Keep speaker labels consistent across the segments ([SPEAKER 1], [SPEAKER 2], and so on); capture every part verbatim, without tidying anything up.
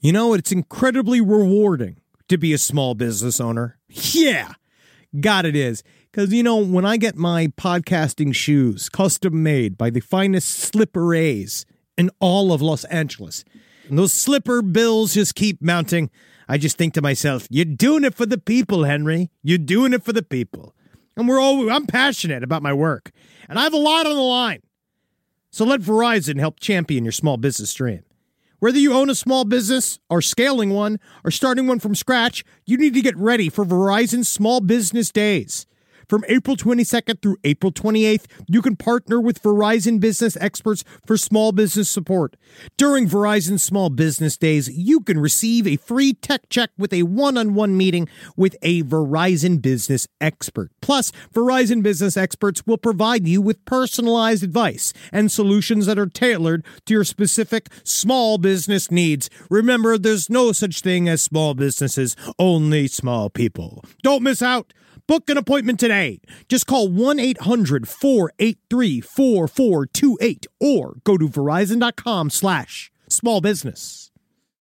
[SPEAKER 1] You know, it's incredibly rewarding to be a small business owner. Yeah, God, it is. Because, you know, when I get my podcasting shoes custom made by the finest slipper-a's in all of Los Angeles, and those slipper bills just keep mounting, I just think to myself, you're doing it for the people, Henry. You're doing it for the people. And we're all, I'm passionate about my work, and I have a lot on the line. So let Verizon help champion your small business dream. Whether you own a small business or scaling one or starting one from scratch, you need to get ready for Verizon Small Business Days. From April twenty-second through April twenty-eighth, you can partner with Verizon business experts for small business support. During Verizon Small Business Days, you can receive a free tech check with a one-on-one meeting with a Verizon business expert. Plus, Verizon business experts will provide you with personalized advice and solutions that are tailored to your specific small business needs. Remember, there's no such thing as small businesses, only small people. Don't miss out. Book an appointment today. Just call one eight hundred four eight three four four two eight or go to verizon.com slash small business.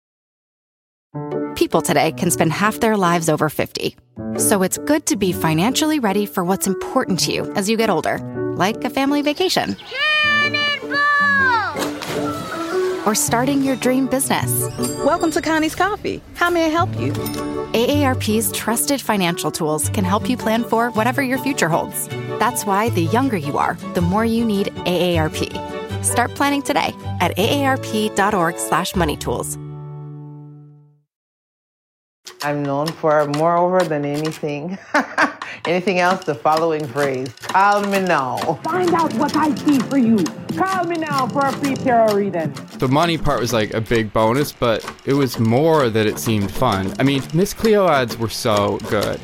[SPEAKER 2] People today can spend half their lives over fifty. So it's good to be financially ready for what's important to you as you get older, like a family vacation. Or starting your dream business.
[SPEAKER 3] Welcome to Connie's Coffee. How may I help you?
[SPEAKER 2] A A R P's trusted financial tools can help you plan for whatever your future holds. That's why the younger you are, the more you need A A R P. Start planning today at aarp.org slash money tools.
[SPEAKER 4] I'm known for, moreover than anything, anything else, the following phrase: call me now.
[SPEAKER 5] Find out what I see for you. Call me now for a free tarot reading.
[SPEAKER 6] The money part was like a big bonus, but it was more that it seemed fun. I mean, Miss Cleo ads were so good.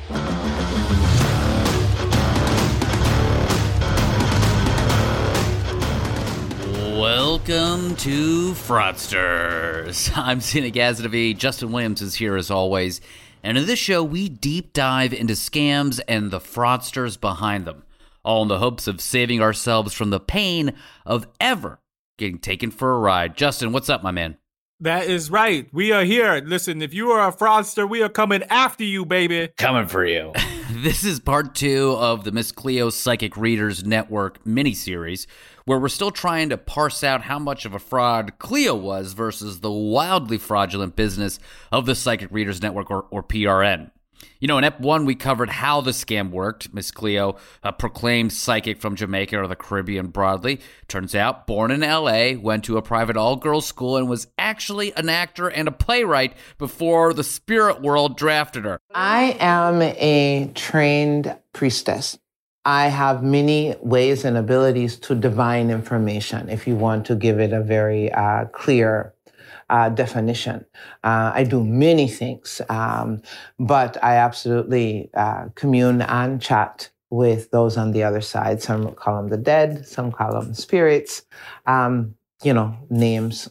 [SPEAKER 7] Welcome to Fraudsters. I'm Zena Gazdavi. Justin Williams is here as always. And in this show, we deep dive into scams and the fraudsters behind them, all in the hopes of saving ourselves from the pain of ever getting taken for a ride. Justin, what's up, my man?
[SPEAKER 8] That is right. We are here. Listen, if you are a fraudster, we are coming after you, baby.
[SPEAKER 7] Coming for you. This is part two of the Miss Cleo Psychic Readers Network miniseries, where we're still trying to parse out how much of a fraud Cleo was versus the wildly fraudulent business of the Psychic Readers Network, or, or P R N. You know, in Ep one, we covered how the scam worked. Miss Cleo, a proclaimed psychic from Jamaica or the Caribbean broadly, turns out born in L A, went to a private all-girls school, and was actually an actor and a playwright before the spirit world drafted her.
[SPEAKER 4] I am a trained priestess. I have many ways and abilities to divine information, if you want to give it a very uh, clear Uh, definition. Uh, I do many things, um, but I absolutely uh, commune and chat with those on the other side. Some call them the dead, some call them spirits, um, you know, names.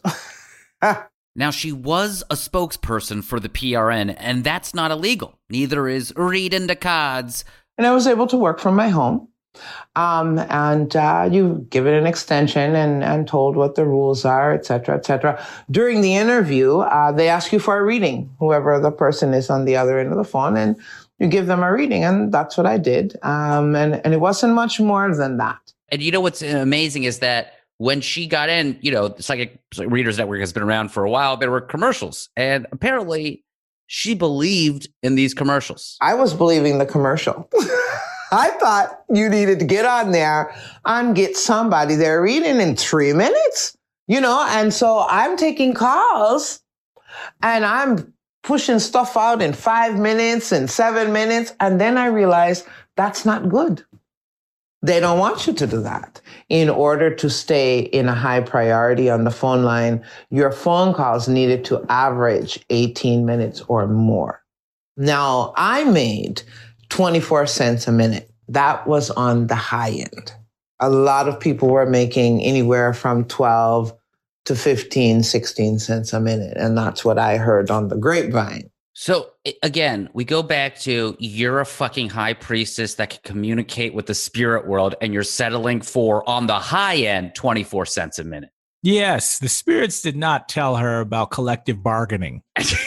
[SPEAKER 7] Now, she was a spokesperson for the P R N, and that's not illegal. Neither is reading the cards.
[SPEAKER 4] And I was able to work from my home. Um, and uh, you give it an extension and, and told what the rules are, et cetera, et cetera. During the interview, uh, they ask you for a reading, whoever the person is on the other end of the phone, and you give them a reading. And that's what I did. Um, and, and it wasn't much more than that.
[SPEAKER 7] And you know what's amazing is that when she got in, you know, the Psychic Readers Network has been around for a while. There were commercials. And apparently she believed in these commercials.
[SPEAKER 4] I was believing the commercial. I thought you needed to get on there and get somebody there reading in three minutes, you know? And so I'm taking calls and I'm pushing stuff out in five minutes and seven minutes. And then I realized that's not good. They don't want you to do that. In order to stay in a high priority on the phone line, your phone calls needed to average eighteen minutes or more. Now, I made twenty-four cents a minute. That was on the high end. A lot of people were making anywhere from twelve to fifteen, sixteen cents a minute. And that's what I heard on the grapevine.
[SPEAKER 7] So again, we go back to you're a fucking high priestess that can communicate with the spirit world, and you're settling for, on the high end, twenty-four cents a minute.
[SPEAKER 9] Yes, the spirits did not tell her about collective bargaining.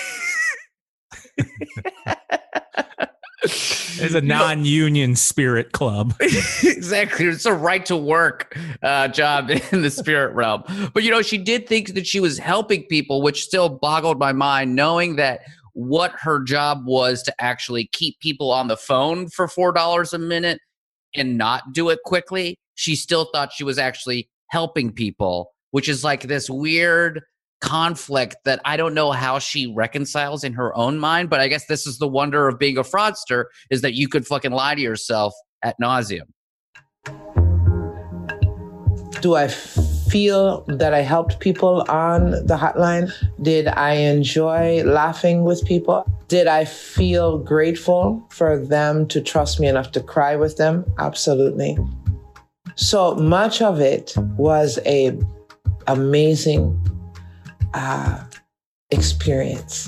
[SPEAKER 9] It's a non-union spirit club.
[SPEAKER 7] Exactly. It's a right to work uh, job in the spirit realm. But, you know, she did think that she was helping people, which still boggled my mind, knowing that what her job was to actually keep people on the phone for four dollars a minute and not do it quickly. She still thought she was actually helping people, which is like this weird conflict that I don't know how she reconciles in her own mind. But I guess this is the wonder of being a fraudster, is that you could fucking lie to yourself ad nauseum.
[SPEAKER 4] Do I feel that I helped people on the hotline? Did I enjoy laughing with people? Did I feel grateful for them to trust me enough to cry with them? Absolutely. So much of it was a amazing uh, experience.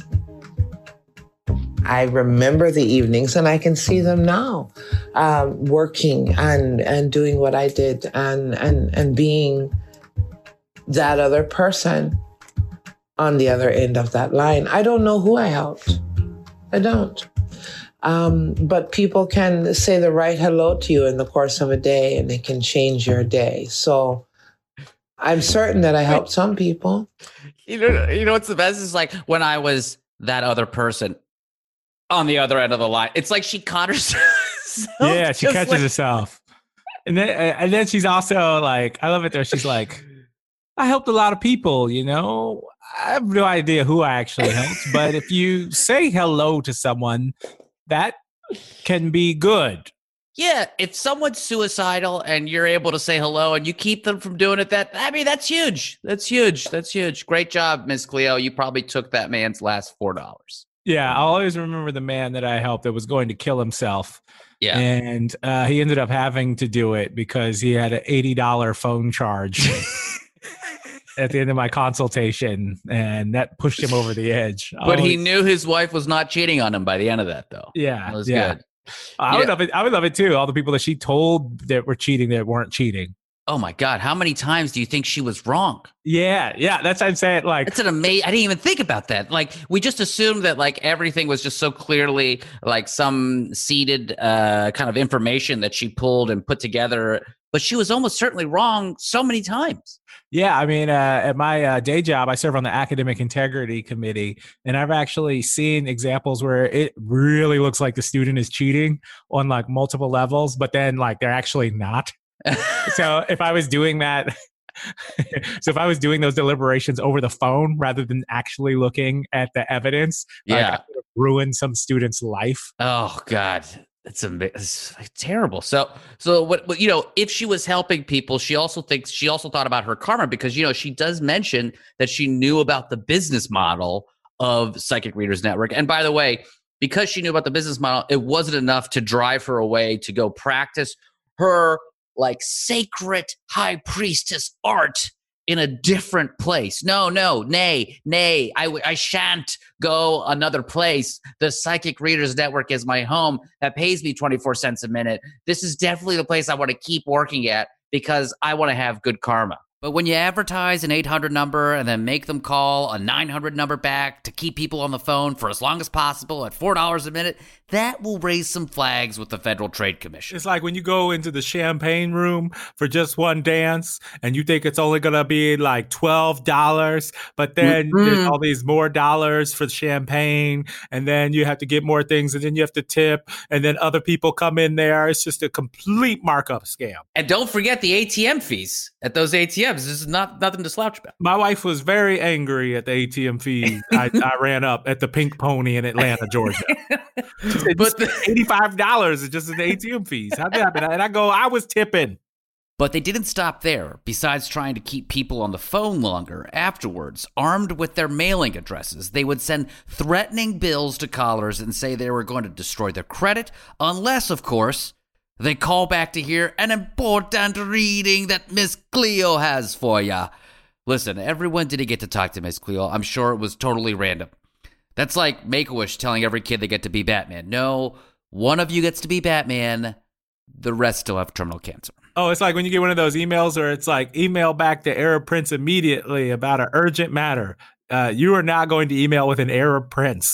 [SPEAKER 4] I remember the evenings, and I can see them now, um, working and and doing what I did, and and and being that other person on the other end of that line. I don't know who I helped. I don't. Um, but people can say the right hello to you in the course of a day, and it can change your day. So I'm certain that I helped some people.
[SPEAKER 7] You know, you know what's the best is like when I was that other person on the other end of the line. It's like she caught herself.
[SPEAKER 9] Yeah, she catches
[SPEAKER 7] like-
[SPEAKER 9] herself. And then and then she's also like, I love it there. She's like, I helped a lot of people, you know. I have no idea who I actually helped, but if you say hello to someone, that can be good.
[SPEAKER 7] Yeah, if someone's suicidal and you're able to say hello and you keep them from doing it, that I mean, that's huge. That's huge. That's huge. Great job, Miss Cleo. You probably took that man's last four dollars.
[SPEAKER 9] Yeah, I'll always remember the man that I helped that was going to kill himself.
[SPEAKER 7] Yeah.
[SPEAKER 9] And uh, he ended up having to do it because he had an eighty dollars phone charge at the end of my consultation, and that pushed him over the edge.
[SPEAKER 7] But
[SPEAKER 9] always,
[SPEAKER 7] he knew his wife was not cheating on him by the end of that, though.
[SPEAKER 9] Yeah,
[SPEAKER 7] that was
[SPEAKER 9] yeah.
[SPEAKER 7] good.
[SPEAKER 9] I
[SPEAKER 7] Yeah.
[SPEAKER 9] would love it. I would love it too. All the people that she told that were cheating that weren't cheating.
[SPEAKER 7] Oh my God, how many times do you think she was wrong?
[SPEAKER 9] Yeah, yeah. That's what I'm saying. Like,
[SPEAKER 7] It's an amazing. I didn't even think about that. Like, we just assumed that like everything was just so clearly like some seeded uh, kind of information that she pulled and put together. But she was almost certainly wrong so many times.
[SPEAKER 9] yeah. I mean, uh, at my uh, day job, I serve on the academic integrity committee, and I've actually seen examples where it really looks like the student is cheating on like multiple levels, but then like they're actually not. So if I was doing that, so if I was doing those deliberations over the phone rather than actually looking at the evidence, like,
[SPEAKER 7] Yeah.
[SPEAKER 9] I could have ruined some student's life.
[SPEAKER 7] Oh God, that's a it's like terrible. So, so what, what? You know, if she was helping people, she also thinks she also thought about her karma because you know she does mention that she knew about the business model of Psychic Readers Network. And by the way, because she knew about the business model, it wasn't enough to drive her away to go practice her like sacred high priestess art in a different place. No, no, nay, nay, I, w- I shan't go another place. The Psychic Readers Network is my home that pays me twenty-four cents a minute. This is definitely the place I want to keep working at because I want to have good karma. But when you advertise an eight hundred number and then make them call a nine hundred number back to keep people on the phone for as long as possible at four dollars a minute, that will raise some flags with the Federal Trade Commission.
[SPEAKER 8] It's like when you go into the champagne room for just one dance and you think it's only going to be like twelve dollars, but then
[SPEAKER 7] Mhm.
[SPEAKER 8] there's all these more dollars for the champagne, and then you have to get more things, and then you have to tip, and then other people come in there. It's just a complete markup scam.
[SPEAKER 7] And don't forget the A T M fees at those A T Ms. This is not nothing to slouch about.
[SPEAKER 8] My wife was very angry at the A T M fees I, I ran up at the Pink Pony in Atlanta, Georgia.
[SPEAKER 7] But the,
[SPEAKER 8] eighty-five dollars is just in the A T M fees. How did that happen? And I go, I was tipping.
[SPEAKER 7] But they didn't stop there. Besides trying to keep people on the phone longer, afterwards, armed with their mailing addresses, they would send threatening bills to callers and say they were going to destroy their credit, unless, of course, they call back to hear an important reading that Miss Cleo has for ya. Listen, everyone didn't get to talk to Miss Cleo. I'm sure it was totally random. That's like Make-A-Wish telling every kid they get to be Batman. No, one of you gets to be Batman. The rest still have terminal cancer.
[SPEAKER 8] Oh, it's like when you get one of those emails where it's like, email back to Error Prince immediately about an urgent matter. Uh, you are not going to email with an Error Prince.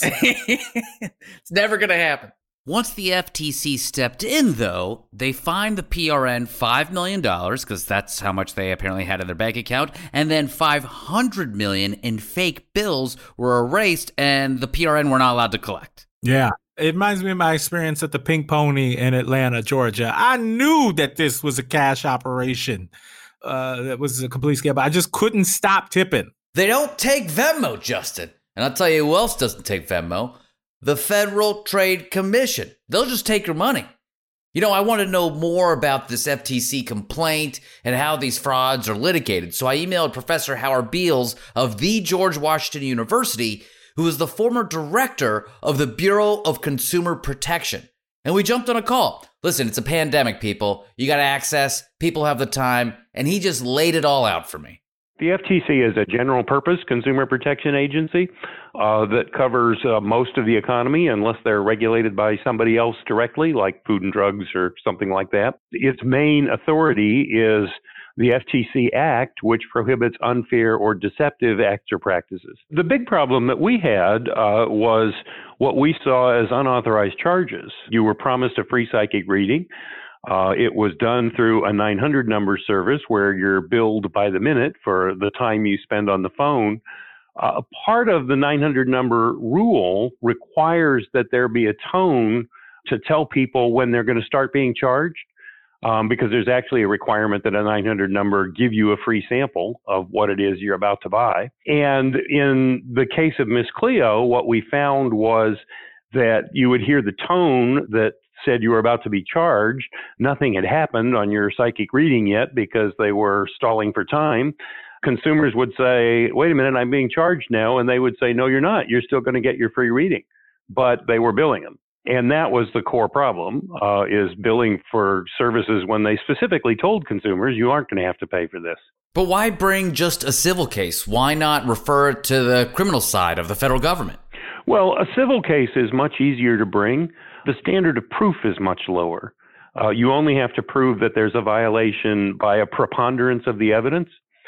[SPEAKER 7] It's never going to happen. Once the F T C stepped in, though, they fined the P R N five million dollars, because that's how much they apparently had in their bank account, and then five hundred million dollars in fake bills were erased, and the P R N were not allowed to collect.
[SPEAKER 8] Yeah. It reminds me of my experience at the Pink Pony in Atlanta, Georgia. I knew that this was a cash operation. Uh, that was a complete scam, but I just couldn't stop tipping.
[SPEAKER 7] They don't take Venmo, Justin. And I'll tell you who else doesn't take Venmo. The Federal Trade Commission. They'll just take your money. You know, I want to know more about this F T C complaint and how these frauds are litigated. So I emailed Professor Howard Beals of the George Washington University, who is the former director of the Bureau of Consumer Protection. And we jumped on a call. Listen, it's a pandemic, people. You got access. People have the time. And he just laid it all out for me.
[SPEAKER 10] The F T C is a general purpose consumer protection agency uh, that covers uh, most of the economy unless they're regulated by somebody else directly, like Food and Drugs or something like that. Its main authority is the F T C Act, which prohibits unfair or deceptive acts or practices. The big problem that we had uh, was what we saw as unauthorized charges. You were promised a free psychic reading. Uh, it was done through a nine hundred number service where you're billed by the minute for the time you spend on the phone. Uh, part of the nine hundred number rule requires that there be a tone to tell people when they're going to start being charged, um, because there's actually a requirement that a nine hundred number give you a free sample of what it is you're about to buy. And in the case of Miss Cleo, what we found was that you would hear the tone that said you were about to be charged. Nothing had happened on your psychic reading yet because they were stalling for time. Consumers would say, wait a minute, I'm being charged now. And they would say, no, you're not. You're still going to get your free reading. But they were billing them. And that was the core problem, uh, is billing for services when they specifically told consumers you aren't going to have to pay for this.
[SPEAKER 7] But why bring just a civil case? Why not refer it to the criminal side of the federal government?
[SPEAKER 10] Well, a civil case is much easier to bring. The standard of proof is much lower. Uh, you only have to prove that there's a violation by a preponderance of the evidence.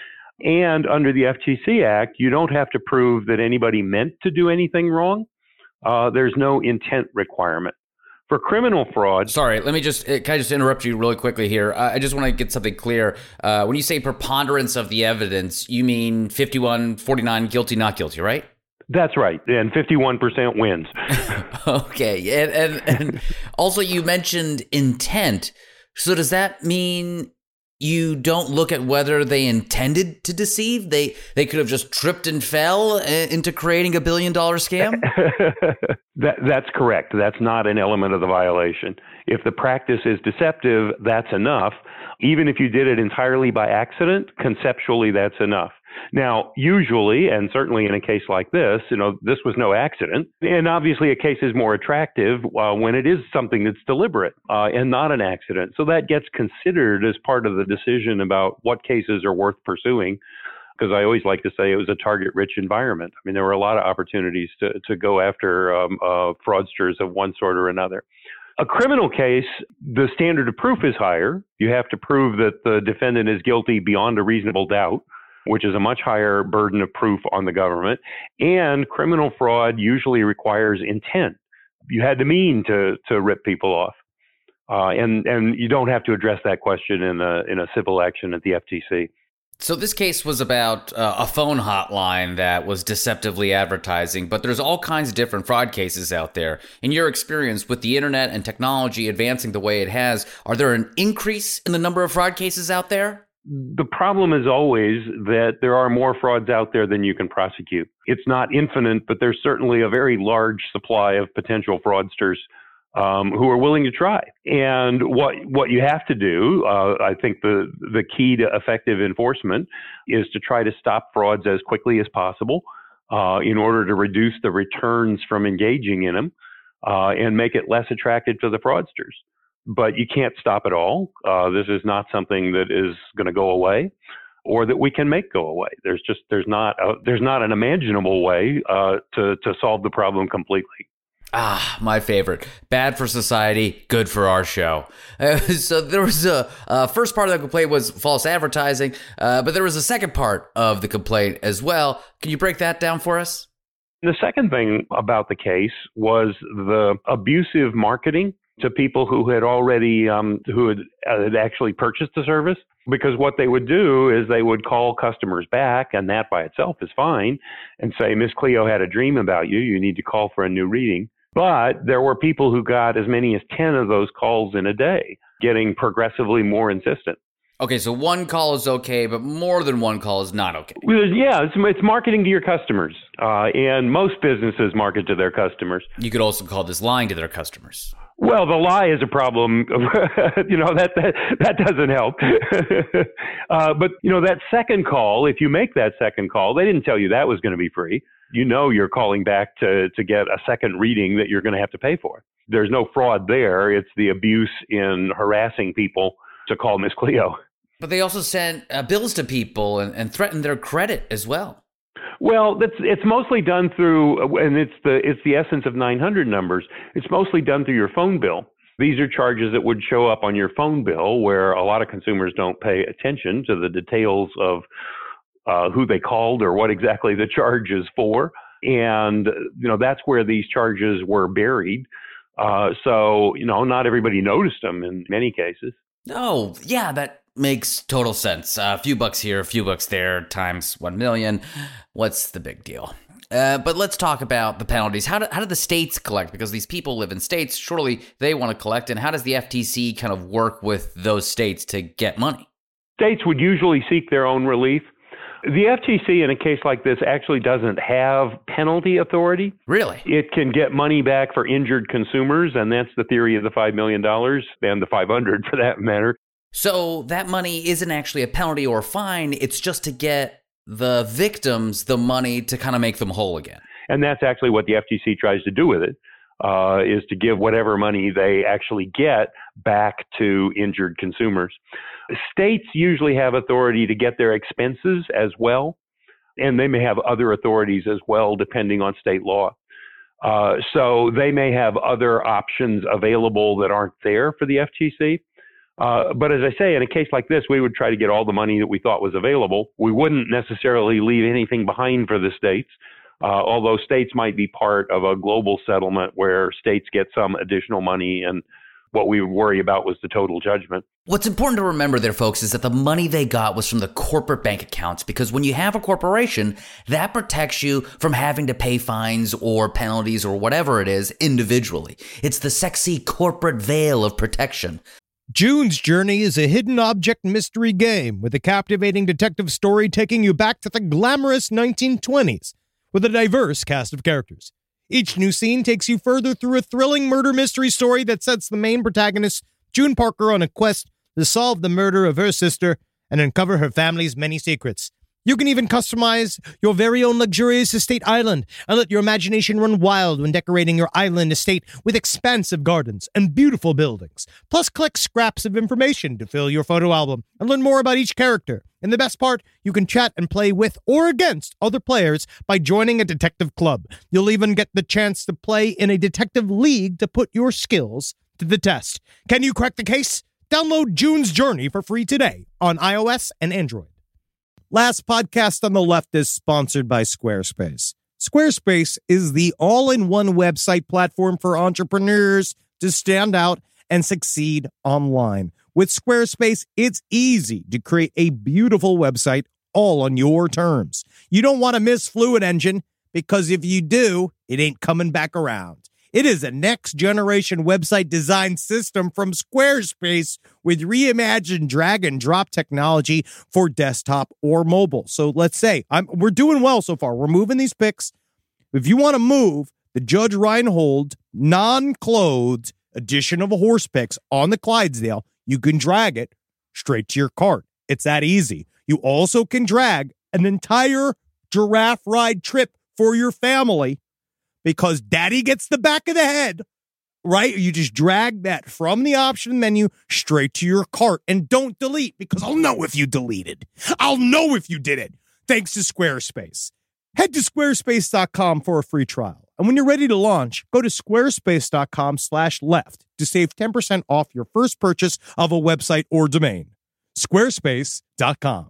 [SPEAKER 10] And under the F T C Act, you don't have to prove that anybody meant to do anything wrong. Uh, there's no intent requirement. For criminal fraud...
[SPEAKER 7] Sorry, let me just, can I just interrupt you really quickly here? Uh, I just want to get something clear. Uh, when you say preponderance of the evidence, you mean fifty-one forty-nine guilty, not guilty, right?
[SPEAKER 10] That's right. And fifty-one percent wins.
[SPEAKER 7] Okay. And, and, and also you mentioned intent. So does that mean you don't look at whether they intended to deceive? They they could have just tripped and fell into creating a billion dollar scam?
[SPEAKER 10] that, that's correct. That's not an element of the violation. If the practice is deceptive, that's enough. Even if you did it entirely by accident, conceptually, that's enough. Now, usually, and certainly in a case like this, you know, this was no accident. And obviously a case is more attractive uh, when it is something that's deliberate uh, and not an accident. So that gets considered as part of the decision about what cases are worth pursuing. Because I always like to say it was a target-rich environment. I mean, there were a lot of opportunities to, to go after um, uh, fraudsters of one sort or another. A criminal case, the standard of proof is higher. You have to prove that the defendant is guilty beyond a reasonable doubt, which is a much higher burden of proof on the government. And criminal fraud usually requires intent. You had to mean to to rip people off. Uh, and, and you don't have to address that question in a, in a civil action at the F T C.
[SPEAKER 7] So this case was about uh, a phone hotline that was deceptively advertising, but there's all kinds of different fraud cases out there. In your experience with the internet and technology advancing the way it has, are there an increase in the number of fraud cases out there?
[SPEAKER 10] The problem is always that there are more frauds out there than you can prosecute. It's not infinite, but there's certainly a very large supply of potential fraudsters um, who are willing to try. And what what you have to do, uh, I think the the key to effective enforcement is to try to stop frauds as quickly as possible uh, in order to reduce the returns from engaging in them uh, and make it less attractive to the fraudsters. But you can't stop it all. Uh, this is not something that is going to go away, or that we can make go away. There's just there's not a, there's not an imaginable way uh, to to solve the problem completely.
[SPEAKER 7] Ah, my favorite. Bad for society, good for our show. Uh, so there was a uh, first part of the complaint was false advertising, uh, but there was a second part of the complaint as well. Can you break that down for us?
[SPEAKER 10] The second thing about the case was the abusive marketing to people who had already, um, who had, uh, had actually purchased the service. Because what they would do is they would call customers back, and that by itself is fine, and say, Miss Cleo had a dream about you. You need to call for a new reading. But there were people who got as many as ten of those calls in a day, getting progressively more insistent.
[SPEAKER 7] Okay, so one call is okay, but more than one call is not okay.
[SPEAKER 10] Yeah, it's, it's marketing to your customers, uh, and most businesses market to their customers.
[SPEAKER 7] You could also call this lying to their customers.
[SPEAKER 10] Well, the lie is a problem. you know, that that, that doesn't help. uh, but, you know, that second call, if you make that second call, they didn't tell you that was going to be free. You know you're calling back to, to get a second reading that you're going to have to pay for. There's no fraud there. It's the abuse in harassing people to call Miss Cleo.
[SPEAKER 7] But they also sent uh, bills to people and, and threatened their credit as well.
[SPEAKER 10] Well, that's it's mostly done through, and it's the it's the essence of nine hundred numbers. It's mostly done through your phone bill. These are charges that would show up on your phone bill, where a lot of consumers don't pay attention to the details of uh, who they called or what exactly the charge is for. And, you know, that's where these charges were buried. Uh, so, you know, not everybody noticed them in many cases.
[SPEAKER 7] Oh, yeah, that makes total sense. Uh, a few bucks here, a few bucks there, times one million. What's the big deal? Uh, but let's talk about the penalties. How do, how do the states collect? Because these people live in states. Surely they want to collect. And how does the F T C kind of work with those states to get money?
[SPEAKER 10] States would usually seek their own relief. The F T C in a case like this actually doesn't have penalty authority.
[SPEAKER 7] Really?
[SPEAKER 10] It can get money back for injured consumers, and that's the theory of the five million dollars, and the five hundred for that matter.
[SPEAKER 7] So that money isn't actually a penalty or a fine. It's just to get the victims the money to kind of make them whole again.
[SPEAKER 10] And that's actually what the F T C tries to do with it, uh, is to give whatever money they actually get back to injured consumers. States usually have authority to get their expenses as well, and they may have other authorities as well, depending on state law. Uh, so they may have other options available that aren't there for the F T C. Uh, but as I say, in a case like this, we would try to get all the money that we thought was available. We wouldn't necessarily leave anything behind for the states, uh, although states might be part of a global settlement where states get some additional money, and what we would worry about was the total judgment.
[SPEAKER 7] What's important to remember there, folks, is that the money they got was from the corporate bank accounts, because when you have a corporation, that protects you from having to pay fines or penalties or whatever it is individually. It's the sexy corporate veil of protection.
[SPEAKER 1] June's Journey is a hidden object mystery game with a captivating detective story taking you back to the glamorous nineteen twenties with a diverse cast of characters. Each new scene takes you further through a thrilling murder mystery story that sets the main protagonist, June Parker, on a quest to solve the murder of her sister and uncover her family's many secrets. You can even customize your very own luxurious estate island and let your imagination run wild when decorating your island estate with expansive gardens and beautiful buildings. Plus, collect scraps of information to fill your photo album and learn more about each character. And the best part, you can chat and play with or against other players by joining a detective club. You'll even get the chance to play in a detective league to put your skills to the test. Can you crack the case? Download June's Journey for free today on iOS and Android. Last podcast on the left is sponsored by Squarespace. Squarespace is the all-in-one website platform for entrepreneurs to stand out and succeed online. With Squarespace, it's easy to create a beautiful website all on your terms. You don't want to miss Fluid Engine, because if you do, it ain't coming back around. It is a next-generation website design system from Squarespace with reimagined drag-and-drop technology for desktop or mobile. So let's say I'm, we're doing well so far. We're moving these pics. If you want to move the Judge Reinhold non-clothed edition of a horse picks on the Clydesdale, you can drag it straight to your cart. It's that easy. You also can drag an entire giraffe ride trip for your family, because daddy gets the back of the head, right? You just drag that from the option menu straight to your cart, and don't delete, because I'll know if you deleted. I'll know if you did it. Thanks to Squarespace. Head to squarespace dot com for a free trial And when you're ready to launch, go to squarespace.com slash left to save ten percent off your first purchase of a website or domain. Squarespace dot com.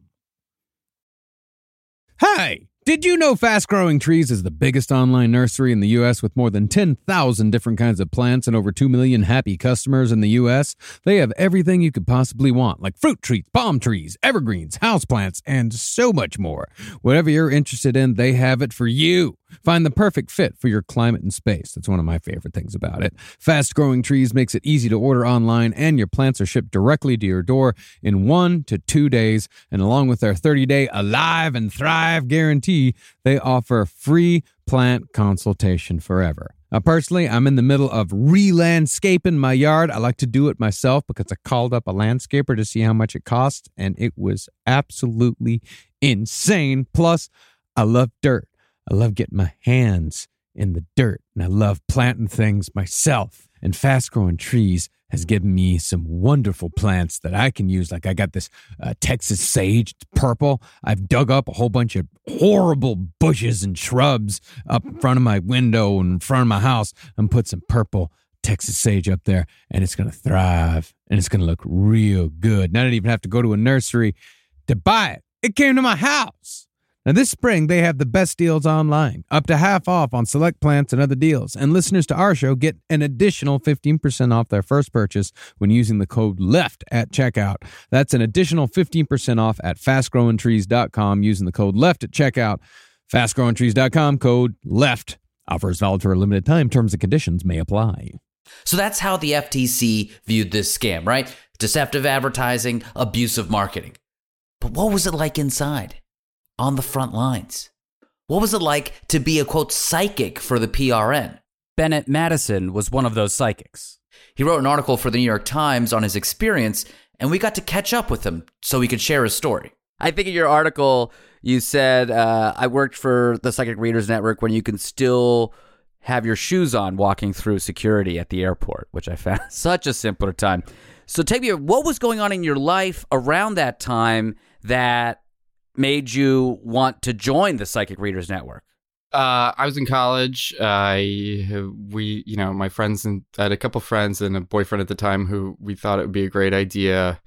[SPEAKER 11] Hey, did you know Fast Growing Trees is the biggest online nursery in the U S with more than ten thousand different kinds of plants and over two million happy customers in the U S? They have everything you could possibly want, like fruit trees, palm trees, evergreens, houseplants, and so much more. Whatever you're interested in, they have it for you. Find the perfect fit for your climate and space. That's one of my favorite things about it. Fast Growing Trees makes it easy to order online, and your plants are shipped directly to your door in one to two days. And along with their thirty-day Alive and Thrive guarantee, they offer free plant consultation forever. Now, personally, I'm in the middle of re-landscaping my yard. I like to do it myself because I called up a landscaper to see how much it cost, and it was absolutely insane. Plus, I love dirt. I love getting my hands in the dirt, and I love planting things myself. And Fast Growing Trees has given me some wonderful plants that I can use. Like I got this uh, Texas sage, it's purple. I've dug up a whole bunch of horrible bushes and shrubs up in front of my window and in front of my house, and put some purple Texas sage up there, and it's going to thrive, and it's going to look real good. And I didn't even have to go to a nursery to buy it. It came to my house. Now, this spring, they have the best deals online, up to half off on select plants and other deals. And listeners to our show get an additional fifteen percent off their first purchase when using the code LEFT at checkout. That's an additional fifteen percent off at fast growing trees dot com using the code LEFT at checkout. fast growing trees dot com, code LEFT. Offers valid for a limited time. Terms and conditions may apply.
[SPEAKER 7] So that's how the F T C viewed this scam, right? Deceptive advertising, abusive marketing. But what was it like inside? On the front lines? What was it like to be a, quote, psychic for the P R N?
[SPEAKER 12] Bennett Madison was one of those psychics.
[SPEAKER 7] He wrote an article for the New York Times on his experience, and we got to catch up with him so he could share his story.
[SPEAKER 12] I think in your article, you said, uh, I worked for the Psychic Readers Network when you can still have your shoes on walking through security at the airport, which I found such a simpler time. So take me, what was going on in your life around that time that made you want to join the Psychic Readers Network?
[SPEAKER 6] Uh, I was in college. I we you know my friends and I had a couple friends and a boyfriend at the time who we thought it would be a great idea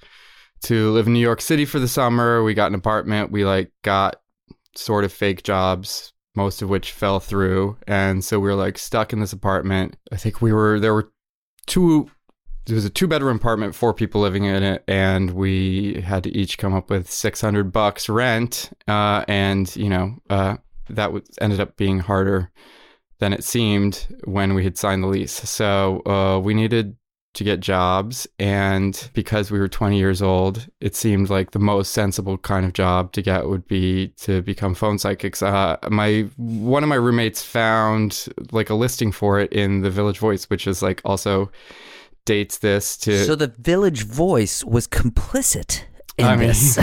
[SPEAKER 6] to live in New York City for the summer. We got an apartment. We like got sort of fake jobs, most of which fell through, and so we were like stuck in this apartment. I think we were there were two. It was a two-bedroom apartment, four people living in it, and we had to each come up with six hundred bucks rent. Uh, and, you know, uh, that w- ended up being harder than it seemed when we had signed the lease. So uh, we needed to get jobs, and because we were twenty years old, it seemed like the most sensible kind of job to get would be to become phone psychics. Uh, my one of my roommates found like a listing for it in the Village Voice, which is like also dates this to.
[SPEAKER 12] So the Village Voice was complicit in
[SPEAKER 6] I mean,
[SPEAKER 12] this.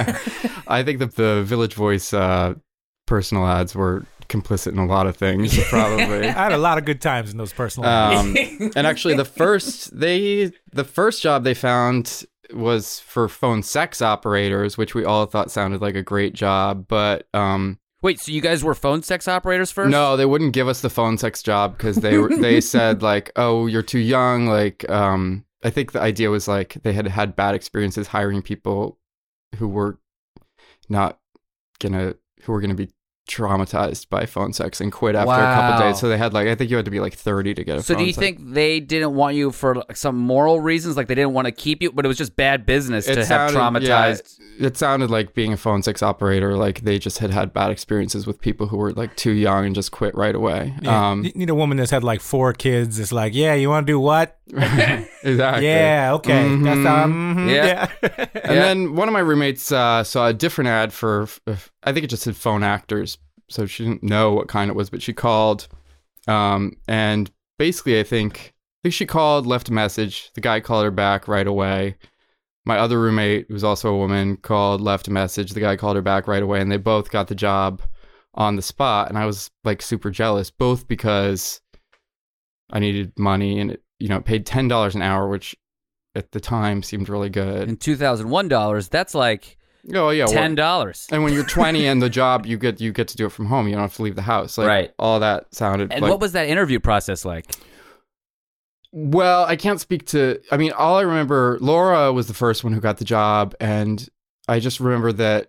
[SPEAKER 6] I think that the Village Voice uh, personal ads were complicit in a lot of things, probably.
[SPEAKER 8] I had a lot of good times in those personal
[SPEAKER 6] um,
[SPEAKER 8] ads.
[SPEAKER 6] And actually, the first they the first job they found was for phone sex operators, which we all thought sounded like a great job, but. Um,
[SPEAKER 12] Wait, so you guys were phone sex operators first?
[SPEAKER 6] No, they wouldn't give us the phone sex job because they were, they said like, oh, you're too young. Like, um, I think the idea was like they had had bad experiences hiring people who were not gonna who were gonna be traumatized by phone sex and quit after
[SPEAKER 12] wow.
[SPEAKER 6] a couple days. So they had like I think you had to be like thirty to get a
[SPEAKER 12] so
[SPEAKER 6] phone
[SPEAKER 12] do you
[SPEAKER 6] sex.
[SPEAKER 12] think they didn't want you for like, some moral reasons, like they didn't want to keep you, but it was just bad business
[SPEAKER 6] it
[SPEAKER 12] to
[SPEAKER 6] sounded,
[SPEAKER 12] have traumatized
[SPEAKER 6] yeah, it sounded like being a phone sex operator, like they just had had bad experiences with people who were like too young and just quit right away.
[SPEAKER 8] Yeah.
[SPEAKER 6] Um,
[SPEAKER 8] you need a woman that's had like four kids. It's like, yeah, you want to do what?
[SPEAKER 6] Exactly.
[SPEAKER 8] Yeah, okay.
[SPEAKER 6] Mm-hmm.
[SPEAKER 8] That's um, mm-hmm,
[SPEAKER 6] yeah.
[SPEAKER 8] yeah.
[SPEAKER 6] And then one of my roommates uh, saw a different ad for, I think it just said phone actors. So she didn't know what kind it was, but she called. Um, and basically, I think, I think she called, left a message. The guy called her back right away. My other roommate, who's also a woman, called, left a message. The guy called her back right away, and they both got the job on the spot. And I was like super jealous, both because I needed money and it, you know, it paid ten dollars an hour, which at the time seemed really good.
[SPEAKER 12] in two thousand one dollars. That's like
[SPEAKER 6] Oh yeah,
[SPEAKER 12] ten dollars.
[SPEAKER 6] And when you're twenty and the job, you get you get to do it from home. You don't have to leave the house. Like,
[SPEAKER 12] right.
[SPEAKER 6] All that sounded.
[SPEAKER 12] And
[SPEAKER 6] like,
[SPEAKER 12] what was that interview process like?
[SPEAKER 6] Well, I can't speak to. I mean, all I remember, Laura was the first one who got the job, and I just remember that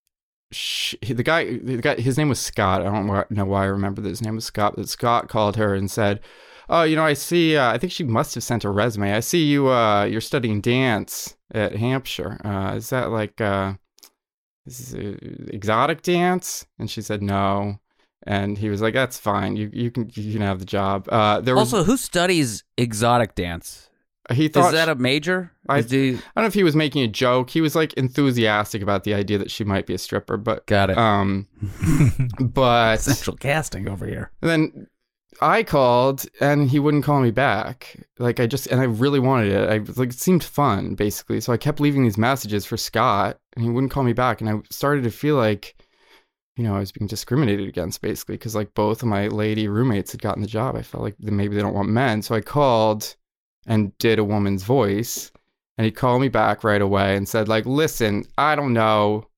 [SPEAKER 6] she, the guy, the guy, his name was Scott. I don't know why I remember that his name was Scott. But Scott called her and said, "Oh, you know, I see. Uh, I think she must have sent a resume. I see you. Uh, you're studying dance at Hampshire. Uh, is that like uh, is it exotic dance?" And she said no. And he was like, "That's fine. You you can you can have the job." Uh, there was
[SPEAKER 12] also, who studies exotic dance?
[SPEAKER 6] He thought
[SPEAKER 12] is that a major?
[SPEAKER 6] I,
[SPEAKER 12] he,
[SPEAKER 6] I don't know if he was making a joke. He was like enthusiastic about the idea that she might be a stripper. But
[SPEAKER 12] got it.
[SPEAKER 6] Um, but
[SPEAKER 12] central casting over here.
[SPEAKER 6] Then I called and he wouldn't call me back. Like I just and I really wanted it. I like it seemed fun basically. So I kept leaving these messages for Scott, and he wouldn't call me back. And I started to feel like, you know, I was being discriminated against basically because like both of my lady roommates had gotten the job. I felt like maybe they don't want men. So I called and did a woman's voice, and he called me back right away and said like, "Listen, I don't know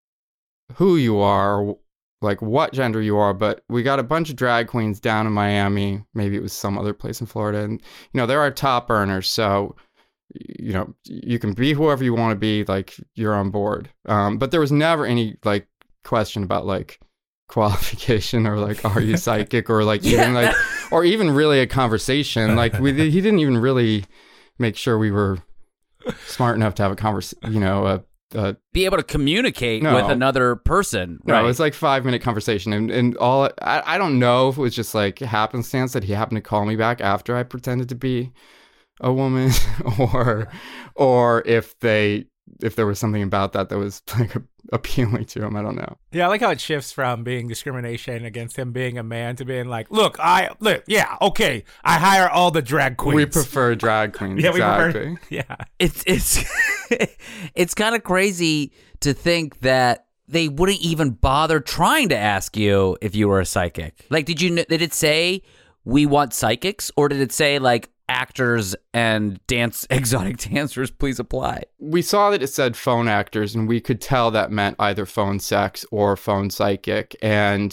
[SPEAKER 6] who you are, like what gender you are, but we got a bunch of drag queens down in Miami. Maybe it was some other place in Florida. And, you know, they're our top earners. So, you know, you can be whoever you want to be, like you're on board." Um, but there was never any like question about like qualification or like are you psychic or like
[SPEAKER 12] yeah.
[SPEAKER 6] even like or even really a conversation. Like we he didn't even really make sure we were smart enough to have a conversation, you know, a, a
[SPEAKER 12] be able to communicate
[SPEAKER 6] no.
[SPEAKER 12] with another person.
[SPEAKER 6] No,
[SPEAKER 12] right.
[SPEAKER 6] It was like five minute conversation, and, and all I, I don't know if it was just like happenstance that he happened to call me back after I pretended to be a woman, or or if they if there was something about that that was like appealing to him. I don't know.
[SPEAKER 8] Yeah, I like how it shifts from being discrimination against him being a man to being like, look, I look, yeah, okay, I hire all the drag queens.
[SPEAKER 6] We prefer drag queens.
[SPEAKER 8] yeah,
[SPEAKER 6] exactly.
[SPEAKER 8] we prefer. Yeah,
[SPEAKER 12] it's it's it's kind of crazy to think that they wouldn't even bother trying to ask you if you were a psychic. Like, did you did it say we want psychics, or did it say like actors and dance exotic dancers, please apply?
[SPEAKER 6] We saw that it said phone actors, and we could tell that meant either phone sex or phone psychic. And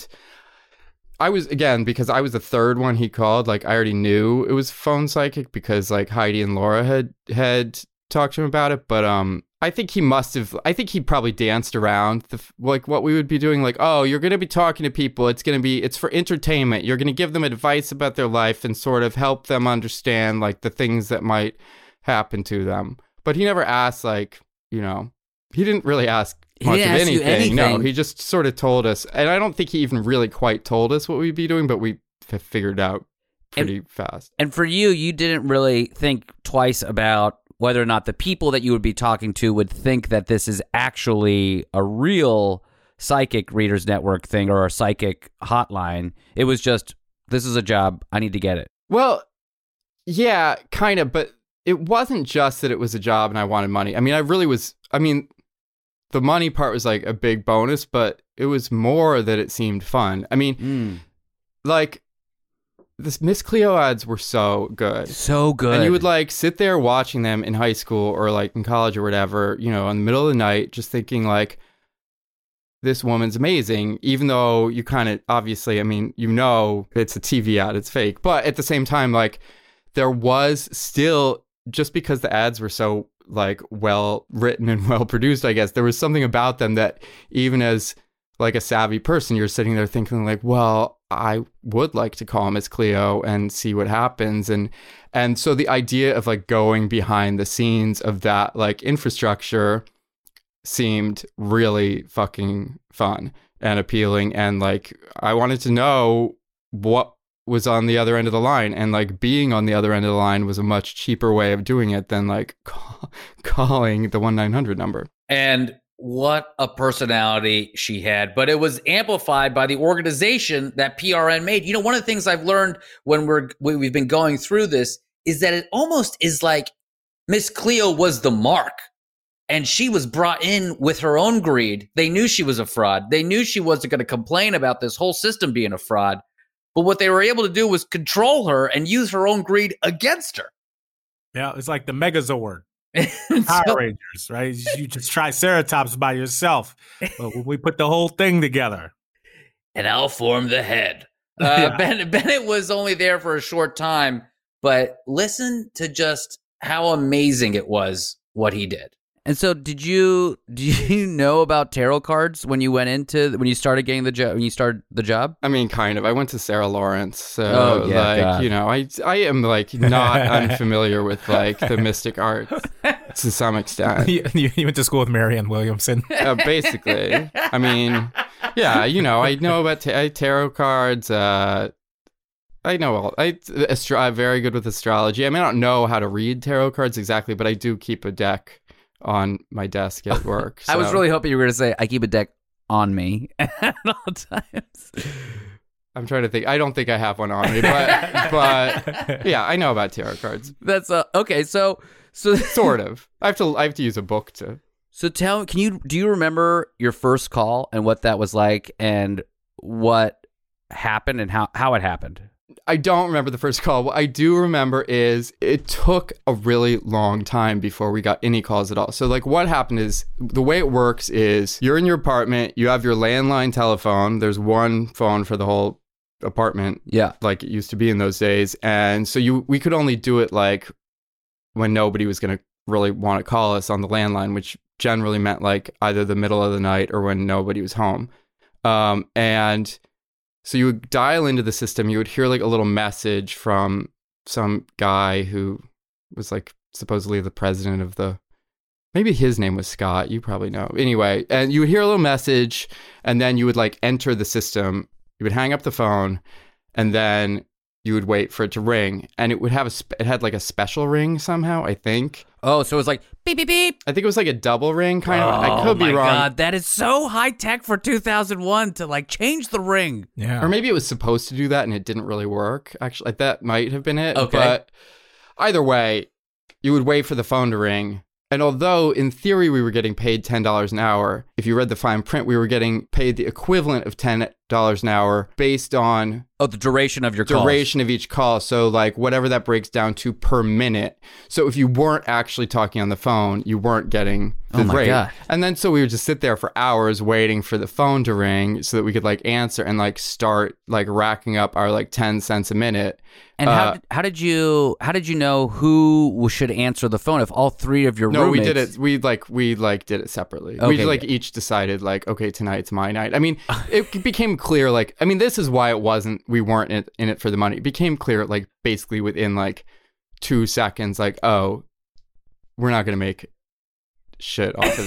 [SPEAKER 6] I was, again, because I was the third one he called, like I already knew it was phone psychic because like Heidi and Laura had had talked to him about it. But um I think he must have, I think he probably danced around the, like what we would be doing. Like, oh, you're going to be talking to people. It's going to be, it's for entertainment. You're going to give them advice about their life and sort of help them understand like the things that might happen to them. But he never asked like, you know, he didn't really ask much of anything. anything. No, he just sort of told us. And I don't think he even really quite told us what we'd be doing, but we f- figured out pretty
[SPEAKER 12] and,
[SPEAKER 6] fast.
[SPEAKER 12] And for you, you didn't really think twice about whether or not the people that you would be talking to would think that this is actually a real psychic Readers Network thing or a psychic hotline. It was just, this is a job, I need to get it.
[SPEAKER 6] Well, yeah, kind of, but it wasn't just that it was a job and I wanted money. I mean, I really was, I mean, the money part was like a big bonus, but it was more that it seemed fun. I mean,
[SPEAKER 12] mm.
[SPEAKER 6] like, this Miss Cleo ads were so good.
[SPEAKER 12] So good.
[SPEAKER 6] And you would like sit there watching them in high school or like in college or whatever, you know, in the middle of the night, just thinking like, this woman's amazing, even though you kind of obviously, I mean, you know, it's a T V ad, it's fake. But at the same time, like there was still, just because the ads were so like well written and well produced, I guess, there was something about them that even as like a savvy person, you're sitting there thinking like, well, I would like to call Miss Cleo and see what happens. And and so the idea of like going behind the scenes of that like infrastructure seemed really fucking fun and appealing. And like, I wanted to know what was on the other end of the line. And like being on the other end of the line was a much cheaper way of doing it than like call, calling the one nine hundred number.
[SPEAKER 7] And what a personality she had, but it was amplified by the organization that P R N made. You know, one of the things I've learned when we're we've been going through this is that it almost is like Miss Cleo was the mark, and she was brought in with her own greed. They knew she was a fraud. They knew she wasn't going to complain about this whole system being a fraud, but what they were able to do was control her and use her own greed against her.
[SPEAKER 8] Yeah, it's like the Megazord. Power so, Rangers, right? You just Triceratops by yourself. But we put the whole thing together.
[SPEAKER 7] And I'll form the head. Uh, yeah. Ben, Bennett was only there for a short time, but listen to just how amazing it was what he did.
[SPEAKER 12] And so, did you do you know about tarot cards when you went into when you started getting the job when you started the job?
[SPEAKER 6] I mean, kind of. I went to Sarah Lawrence, so
[SPEAKER 12] oh, yeah,
[SPEAKER 6] like
[SPEAKER 12] God.
[SPEAKER 6] you know, I I am like not unfamiliar with like the mystic arts to some extent.
[SPEAKER 9] You, you went to school with Marianne Williamson,
[SPEAKER 6] uh, basically. I mean, yeah, you know, I know about ta- tarot cards. Uh, I know all. I astro- I'm very good with astrology. I mean, I don't know how to read tarot cards exactly, but I do keep a deck on my desk at work. So.
[SPEAKER 12] I was really hoping you were going to say, I keep a deck on me at all times.
[SPEAKER 6] I'm trying to think. I don't think I have one on me, but but yeah, I know about tarot cards.
[SPEAKER 12] That's uh, okay. So so
[SPEAKER 6] sort of. I have to I have to use a book to.
[SPEAKER 12] So tell can you do you remember your first call and what that was like and what happened and how how it happened?
[SPEAKER 6] I don't remember the first call. What I do remember is it took a really long time before we got any calls at all. So like what happened is the way it works is you're in your apartment, you have your landline telephone. There's one phone for the whole apartment.
[SPEAKER 12] Yeah.
[SPEAKER 6] Like it used to be in those days. And so you we could only do it like when nobody was going to really want to call us on the landline, which generally meant like either the middle of the night or when nobody was home. Um, and so you would dial into the system, you would hear like a little message from some guy who was like supposedly the president of the, maybe his name was Scott, you probably know. Anyway, and you would hear a little message and then you would like enter the system, you would hang up the phone and then you would wait for it to ring and it would have a, sp- it had like a special ring somehow, I think.
[SPEAKER 12] Oh, so it was like beep, beep, beep.
[SPEAKER 6] I think it was like a double ring kind of.
[SPEAKER 12] Oh,
[SPEAKER 6] I could be
[SPEAKER 12] my
[SPEAKER 6] wrong.
[SPEAKER 12] God, that is so high tech for two thousand one to like change the ring.
[SPEAKER 9] Yeah.
[SPEAKER 6] Or maybe it was supposed to do that and it didn't really work. Actually, like, that might have been it.
[SPEAKER 12] Okay.
[SPEAKER 6] But either way, you would wait for the phone to ring. And although in theory we were getting paid ten dollars an hour, if you read the fine print, we were getting paid the equivalent of ten dollars an hour based on
[SPEAKER 12] oh the duration of your
[SPEAKER 6] duration
[SPEAKER 12] calls.
[SPEAKER 6] of each call. So like whatever that breaks down to per minute. So if you weren't actually talking on the phone, you weren't getting the
[SPEAKER 12] oh my
[SPEAKER 6] rate.
[SPEAKER 12] God.
[SPEAKER 6] And then so we would just sit there for hours waiting for the phone to ring so that we could like answer and like start like racking up our like ten cents a minute.
[SPEAKER 12] And
[SPEAKER 6] uh,
[SPEAKER 12] how did, how did you how did you know who should answer the phone if all three of your
[SPEAKER 6] no,
[SPEAKER 12] roommates?
[SPEAKER 6] we did it. We like we like did it separately.
[SPEAKER 12] Okay,
[SPEAKER 6] we like
[SPEAKER 12] yeah.
[SPEAKER 6] each decided like, okay, tonight's my night. I mean, it became clear like, I mean, this is why it wasn't. We weren't in it, in it for the money. It became clear like basically within like two seconds, like, oh, we're not gonna make shit off of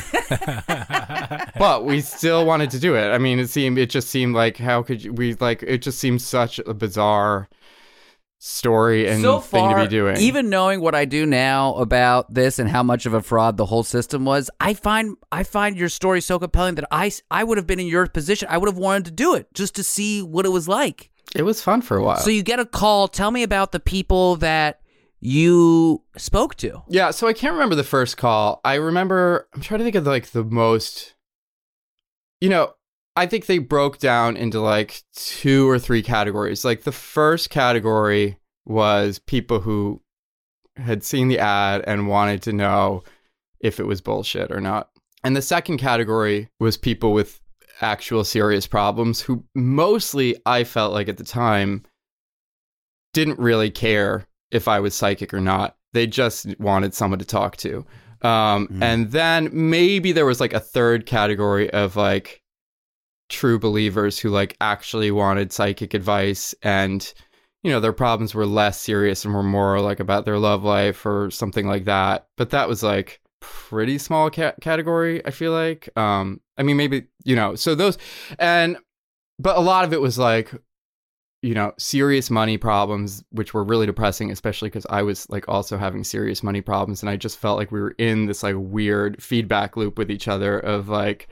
[SPEAKER 6] this. But we still wanted to do it. I mean, it seemed it just seemed like how could you, we like it just seemed such a bizarre story and
[SPEAKER 12] so
[SPEAKER 6] thing
[SPEAKER 12] far,
[SPEAKER 6] to be doing.
[SPEAKER 12] Even knowing what I do now about this and how much of a fraud the whole system was, I find I find your story so compelling that I, I would have been in your position. I would have wanted to do it just to see what it was like.
[SPEAKER 6] It was fun for a while.
[SPEAKER 12] So you get a call. Tell me about the people that you spoke to.
[SPEAKER 6] Yeah, so I can't remember the first call. I remember, I'm trying to think of like the most, you know, I think they broke down into like two or three categories. Like the first category was people who had seen the ad and wanted to know if it was bullshit or not. And the second category was people with actual serious problems who mostly, I felt like at the time, didn't really care if I was psychic or not. They just wanted someone to talk to. Um, mm. And then maybe there was like a third category of like true believers who like actually wanted psychic advice and, you know, their problems were less serious and were more like about their love life or something like that. But that was like pretty small ca- category, I feel like. Um, I mean, maybe, you know, so those and but a lot of it was like, you know, serious money problems, which were really depressing, especially because I was like also having serious money problems. And I just felt like we were in this like weird feedback loop with each other of like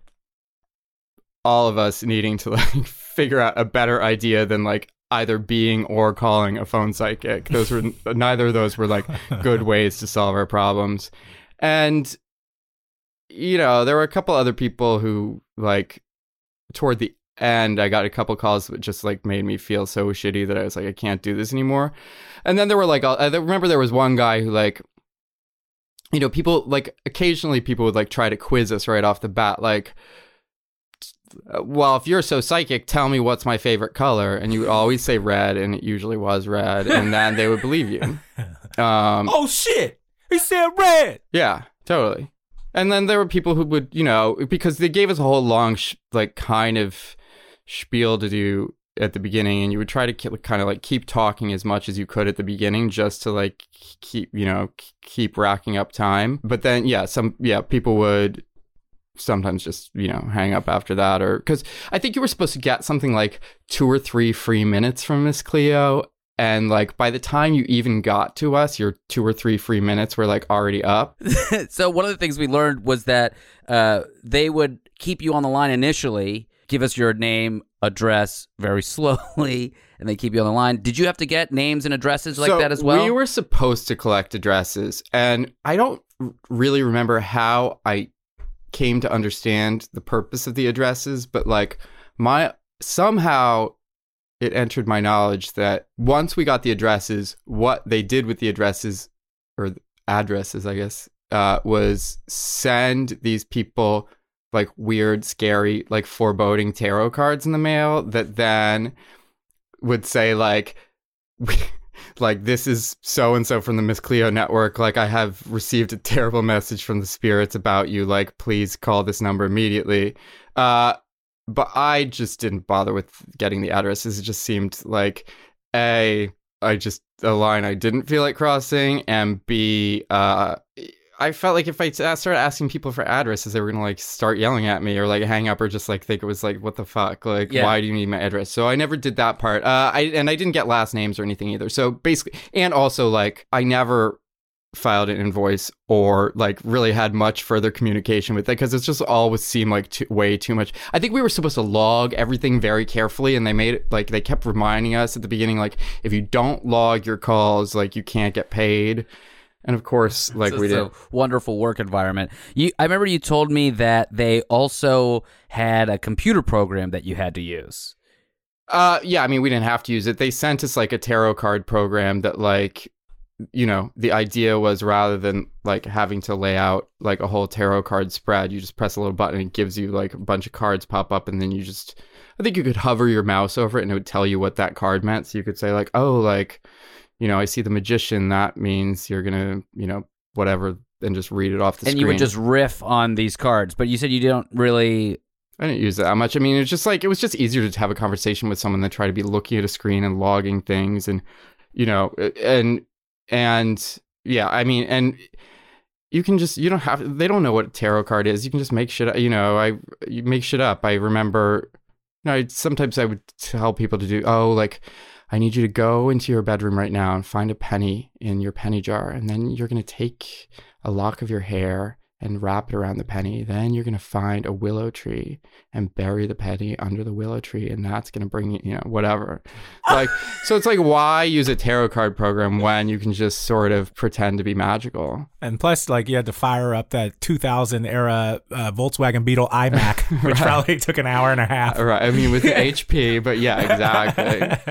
[SPEAKER 6] all of us needing to like figure out a better idea than like either being or calling a phone psychic. Those were neither of those were like good ways to solve our problems. And, you know, there were a couple other people who like toward the end, I got a couple calls that just like made me feel so shitty that I was like, I can't do this anymore. And then there were like, I remember there was one guy who like you know, people like occasionally people would like try to quiz us right off the bat, like, well, if you're so psychic, tell me what's my favorite color. And you would always say red, and it usually was red. And then they would believe you. Um,
[SPEAKER 8] oh, shit. He said red.
[SPEAKER 6] Yeah, totally. And then there were people who would, you know, because they gave us a whole long, sh- like, kind of spiel to do at the beginning. And you would try to ke- kind of, like, keep talking as much as you could at the beginning just to, like, keep, you know, k- keep racking up time. But then, yeah, some, yeah, people would sometimes just, you know, hang up after that, or because I think you were supposed to get something like two or three free minutes from Miss Cleo, and like by the time you even got to us, your two or three free minutes were like already up.
[SPEAKER 7] So one of the things we learned was that uh, they would keep you on the line initially, give us your name, address very slowly, and they keep you on the line. Did you have to get names and addresses like
[SPEAKER 6] so
[SPEAKER 7] that as well?
[SPEAKER 6] We were supposed to collect addresses, and I don't really remember how I came to understand the purpose of the addresses, but like my somehow it entered my knowledge that once we got the addresses, what they did with the addresses, or addresses, I guess, uh, was send these people like weird, scary, like foreboding tarot cards in the mail that then would say like, like, this is so-and-so from the Miss Cleo network. Like, I have received a terrible message from the spirits about you. Like, please call this number immediately. Uh, but I just didn't bother with getting the addresses. It just seemed like, A, I just, a line I didn't feel like crossing, and B, uh, I felt like if I started asking people for addresses, they were going to, like, start yelling at me or, like, hang up or just, like, think it was, like, what the fuck? Like, yeah. Why do you need my address? So I never did that part. Uh, I And I didn't get last names or anything either. So basically, and also, like, I never filed an invoice or, like, really had much further communication with it because it just always seemed like too, way too much. I think we were supposed to log everything very carefully, and they made it, like, they kept reminding us at the beginning, like, if you don't log your calls, like, you can't get paid. And of course, like we did,
[SPEAKER 7] a wonderful work environment. You, I remember you told me that they also had a computer program that you had to use.
[SPEAKER 6] Uh, yeah, I mean, we didn't have to use it. They sent us like a tarot card program that, like, you know, the idea was rather than like having to lay out like a whole tarot card spread, you just press a little button and it gives you like a bunch of cards pop up, and then you just, I think you could hover your mouse over it and it would tell you what that card meant. So you could say like, oh, like, you know, I see the Magician. That means you're going to, you know, whatever, and just read it off the
[SPEAKER 7] and
[SPEAKER 6] screen.
[SPEAKER 7] And you would just riff on these cards, but you said you don't really...
[SPEAKER 6] I didn't use it that much. I mean, it's just like, it was just easier to have a conversation with someone than try to be looking at a screen and logging things. And, you know, and, and yeah, I mean, and you can just, you don't have, they don't know what a tarot card is. You can just make shit up, you know, I, you make shit up. I remember, you know, I, sometimes I would tell people to do, oh, like, I need you to go into your bedroom right now and find a penny in your penny jar. And then you're going to take a lock of your hair and wrap it around the penny. Then you're going to find a willow tree and bury the penny under the willow tree. And that's going to bring you, you know, whatever. Like, so it's like, why use a tarot card program when you can just sort of pretend to be magical?
[SPEAKER 8] And plus, like, you had to fire up that two thousand era uh, Volkswagen Beetle iMac, which right. probably took an hour and a half.
[SPEAKER 6] Right. I mean, with the H P, but yeah, exactly.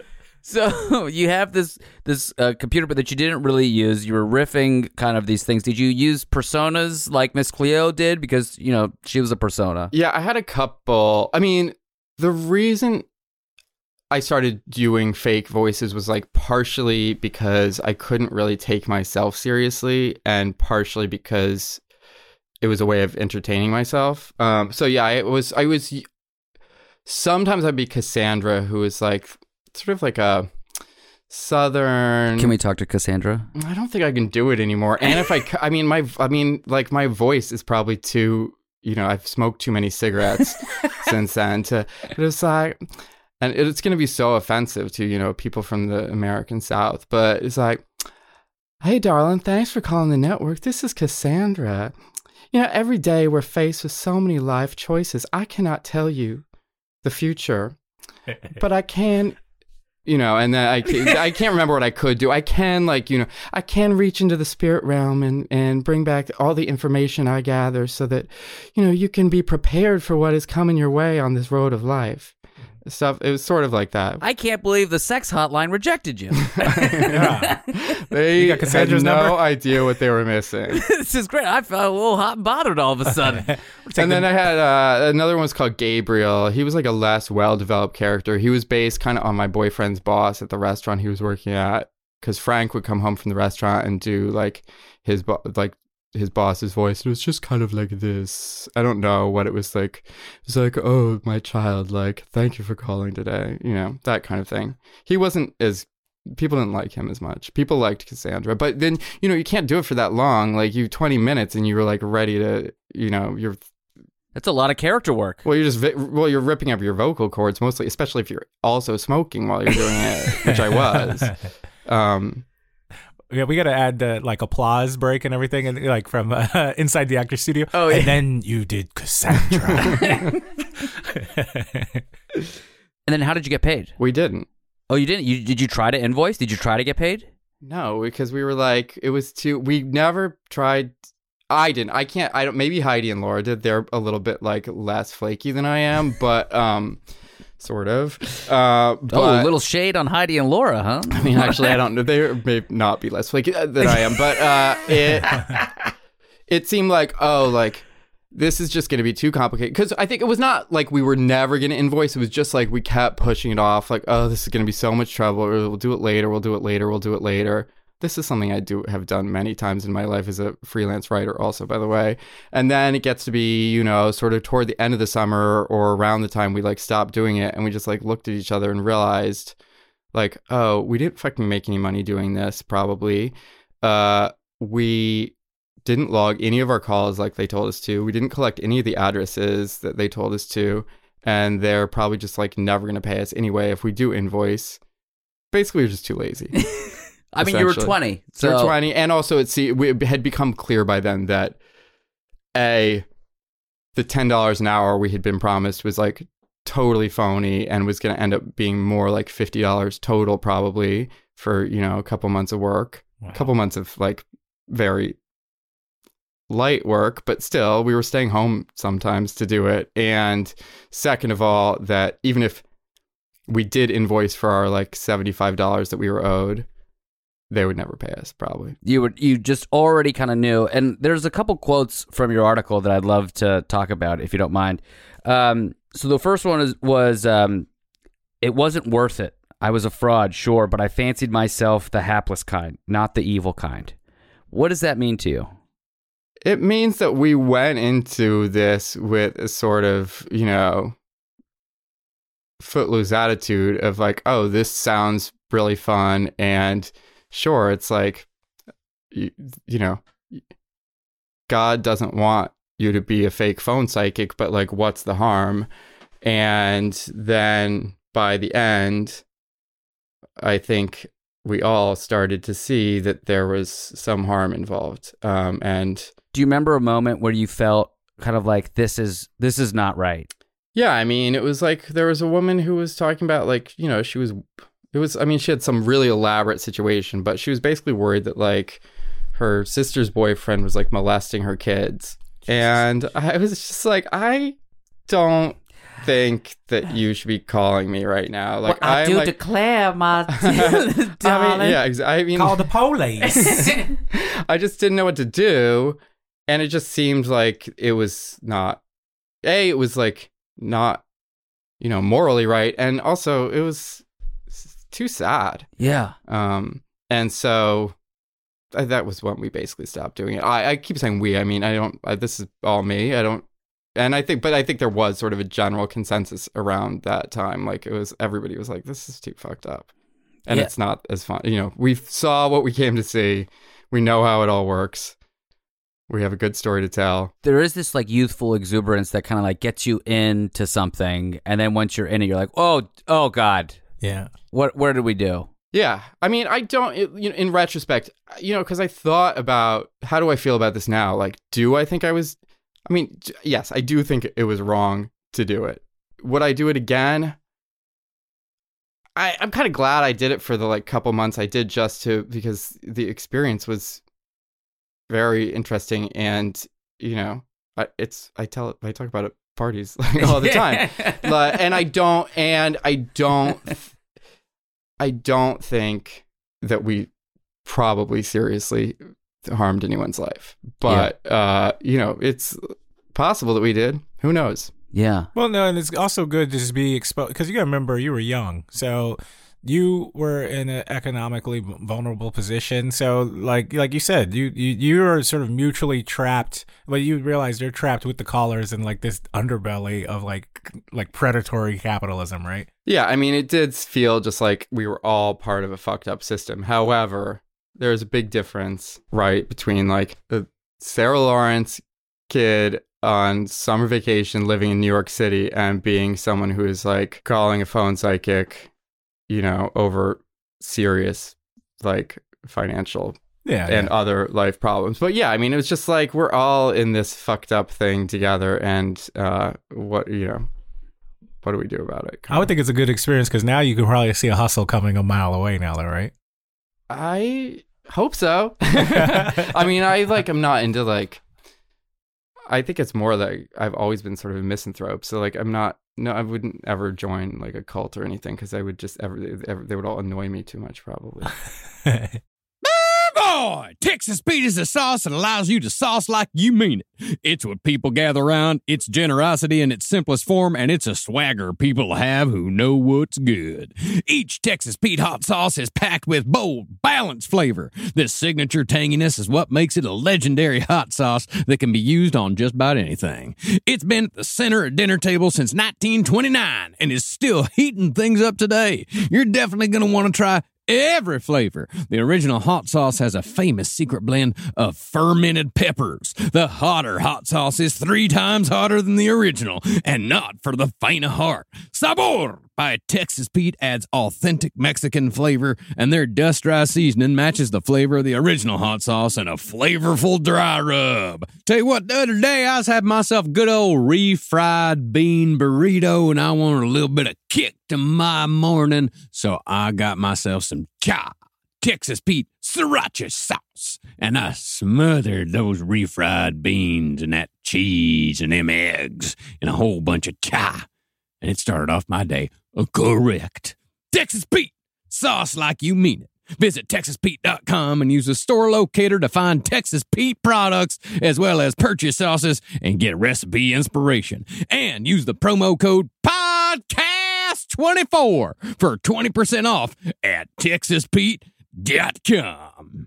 [SPEAKER 7] So you have this this uh, computer, but that you didn't really use. You were riffing kind of these things. Did you use personas like Miss Cleo did? Because, you know, she was a persona.
[SPEAKER 6] Yeah, I had a couple. I mean, the reason I started doing fake voices was like partially because I couldn't really take myself seriously, and partially because it was a way of entertaining myself. Um, so yeah, it was. I was. Sometimes I'd be Cassandra, who was like. Sort of like a southern.
[SPEAKER 7] Can we talk to Cassandra?
[SPEAKER 6] I don't think I can do it anymore. And if I, I mean, my, I mean, like my voice is probably too, you know, I've smoked too many cigarettes since then to, but it's like, and it's going to be so offensive to, you know, people from the American South, but it's like, hey, darling, thanks for calling the network. This is Cassandra. You know, every day we're faced with so many life choices. I cannot tell you the future, but I can. You know, and then I, I can't remember what I could do. I can, like, you know, I can reach into the spirit realm and, and bring back all the information I gather so that, you know, you can be prepared for what is coming your way on this road of life. stuff. It was sort of like that.
[SPEAKER 7] I can't believe the sex hotline rejected you.
[SPEAKER 8] Yeah.
[SPEAKER 6] They
[SPEAKER 8] You got
[SPEAKER 6] had
[SPEAKER 8] Cassandra's
[SPEAKER 6] no
[SPEAKER 8] number?
[SPEAKER 6] idea what they were missing.
[SPEAKER 7] This is great. I felt a little hot and bothered all of a sudden.
[SPEAKER 6] And then I had uh, another one was called Gabriel. He was like a less well-developed character. He was based kind of on my boyfriend's boss at the restaurant he was working at, because Frank would come home from the restaurant and do like his bo- like his boss's voice. It was just kind of like this. I don't know what it was like. It was like, oh, my child, like, thank you for calling today. You know, that kind of thing. He wasn't as, people didn't like him as much. People liked Cassandra. But then, you know, you can't do it for that long. Like, you twenty minutes and you were like ready to, you know, you're.
[SPEAKER 7] That's a lot of character work.
[SPEAKER 6] Well, you're just, vi- well, you're ripping up your vocal cords mostly, especially if you're also smoking while you're doing it, which I was. Um,
[SPEAKER 8] Yeah, we got to add the like applause break and everything, and like from uh, inside the actor studio.
[SPEAKER 7] Oh, yeah.
[SPEAKER 8] And then you did Cassandra.
[SPEAKER 7] And then how did you get paid?
[SPEAKER 6] we didn't.
[SPEAKER 7] Oh, you didn't? You, did you try to invoice? Did you try to get paid?
[SPEAKER 6] No, because we were like, it was too, we never tried. I didn't. I can't, I don't, maybe Heidi and Laura did. They're a little bit like less flaky than I am, but, um, sort of. Uh, but,
[SPEAKER 7] Oh, a little shade on Heidi and Laura, huh?
[SPEAKER 6] I mean, actually, I don't know. They may not be less flaky than I am, but, uh, it, it seemed like, oh, like, this is just going to be too complicated. Because I think it was not like we were never going to invoice. It was just like we kept pushing it off. Like, oh, this is going to be so much trouble. We'll do it later. We'll do it later. We'll do it later. This is something I do have done many times in my life as a freelance writer also, by the way. And then it gets to be, you know, sort of toward the end of the summer or around the time we like stopped doing it. And we just like looked at each other and realized like, oh, we didn't fucking make any money doing this probably. Uh, we didn't log any of our calls like they told us to. We didn't collect any of the addresses that they told us to. And they're probably just like never going to pay us anyway if we do invoice. Basically, we're just too lazy.
[SPEAKER 7] I mean, you were twenty.
[SPEAKER 6] So
[SPEAKER 7] So
[SPEAKER 6] we were twenty. And also, it, see, it had become clear by then that A, the ten dollars an hour we had been promised was like totally phony and was going to end up being more like fifty dollars total probably for, you know, a couple months of work.
[SPEAKER 8] Wow.
[SPEAKER 6] A couple months of like very light work, but still we were staying home sometimes to do it. And second of all, that even if we did invoice for our like seventy-five dollars that we were owed, they would never pay us probably.
[SPEAKER 7] you were you just already kind of knew. And there's a couple quotes from your article that I'd love to talk about if you don't mind. Um, so the first one is, was, um, it wasn't worth it. I was a fraud, sure, but I fancied myself the hapless kind, not the evil kind. What does that mean to you?
[SPEAKER 6] It means that we went into this with a sort of, you know, footloose attitude of like, oh, this sounds really fun. And sure, it's like, you, you know, God doesn't want you to be a fake phone psychic, but like, what's the harm? And then by the end, I think we all started to see that there was some harm involved. Um, and
[SPEAKER 7] Do you remember a moment where you felt kind of like this is this is not right?
[SPEAKER 6] yeah, I mean, it was like there was a woman who was talking about like, you know, she was, it was, I mean, she had some really elaborate situation, but she was basically worried that like her sister's boyfriend was like molesting her kids. And I was just like, I don't think that you should be calling me right now. Like,
[SPEAKER 5] Well, I
[SPEAKER 6] I'm
[SPEAKER 5] do
[SPEAKER 6] like,
[SPEAKER 5] declare, my
[SPEAKER 6] I
[SPEAKER 5] darling.
[SPEAKER 6] mean, yeah, exa- I mean,
[SPEAKER 8] Call the police.
[SPEAKER 6] I just didn't know what to do. And it just seemed like it was not, A, it was like not, you know, morally right. And also it was s- too sad.
[SPEAKER 7] Yeah.
[SPEAKER 6] Um, and so I, that was when we basically stopped doing it. I, I keep saying we, I mean, I don't, I, this is all me. I don't, and I think, but I think there was sort of a general consensus around that time. Like it was, everybody was like, this is too fucked up. And
[SPEAKER 7] Yeah.
[SPEAKER 6] it's not as fun. You know, we saw what we came to see. We know how it all works. We have a good story to tell.
[SPEAKER 7] There is this like youthful exuberance that kind of like gets you into something, and then once you're in it, you're like, oh, oh God,
[SPEAKER 8] Yeah.
[SPEAKER 7] what? Where did we do?
[SPEAKER 6] Yeah. I mean, I don't, it, you know, in retrospect, you know, because I thought about how do I feel about this now? Like, do I think I was, I mean, j- yes, I do think it was wrong to do it. Would I do it again? I, I'm kind of glad I did it for the like couple months I did just to, because the experience was very interesting. And, you know, I, it's, I tell it, I talk about it parties like, all the time. But, and I don't, and I don't, I don't think that we probably seriously harmed anyone's life. But, yeah. uh, you know, it's possible that we did. Who knows?
[SPEAKER 12] Yeah.
[SPEAKER 8] Well, no, and it's also good to just be exposed because you got to remember you were young, so you were in an economically vulnerable position. So, like, like you said, you you you are sort of mutually trapped. But you realize you're trapped with the callers and like this underbelly of like like predatory capitalism, right?
[SPEAKER 6] Yeah, I mean, it did feel just like we were all part of a fucked up system. However, there's a big difference, right, between like the Sarah Lawrence kid on summer vacation living in New York City and being someone who is like calling a phone psychic, you know, over serious like financial
[SPEAKER 8] yeah,
[SPEAKER 6] and
[SPEAKER 8] yeah.
[SPEAKER 6] other life problems. But yeah, I mean, it was just like we're all in this fucked up thing together, and uh what you know what do we do about it?
[SPEAKER 8] I would think it's a good experience because now you can probably see a hustle coming a mile away now, though, right?
[SPEAKER 6] I hope so. I mean, I like I'm not into like I think it's more like I've always been sort of a misanthrope. So like I'm not, no, I wouldn't ever join like a cult or anything because I would just ever, ever, they would all annoy me too much probably.
[SPEAKER 11] Boy, Texas Pete is a sauce that allows you to sauce like you mean it. It's what people gather around, it's generosity in its simplest form, and it's a swagger people have who know what's good. Each Texas Pete hot sauce is packed with bold, balanced flavor. This signature tanginess is what makes it a legendary hot sauce that can be used on just about anything. It's been at the center of dinner tables since nineteen twenty-nine and is still heating things up today. You're definitely going to want to try every flavor. The original hot sauce has a famous secret blend of fermented peppers. The hotter hot sauce is three times hotter than the original, and not for the faint of heart. Sabor by Texas Pete adds authentic Mexican flavor, and their dust dry seasoning matches the flavor of the original hot sauce in a flavorful dry rub. Tell you what, the other day I was having myself a good old refried bean burrito, and I wanted a little bit of kick to my morning, so I got myself some cha Texas Pete sriracha sauce, and I smothered those refried beans and that cheese and them eggs and a whole bunch of cha, and it started off my day correct. Texas Pete, sauce like you mean it. Visit Texas Pete dot com and use the store locator to find Texas Pete products as well as purchase sauces and get recipe inspiration. And use the promo code podcast twenty-four for twenty percent off at Texas Pete dot com.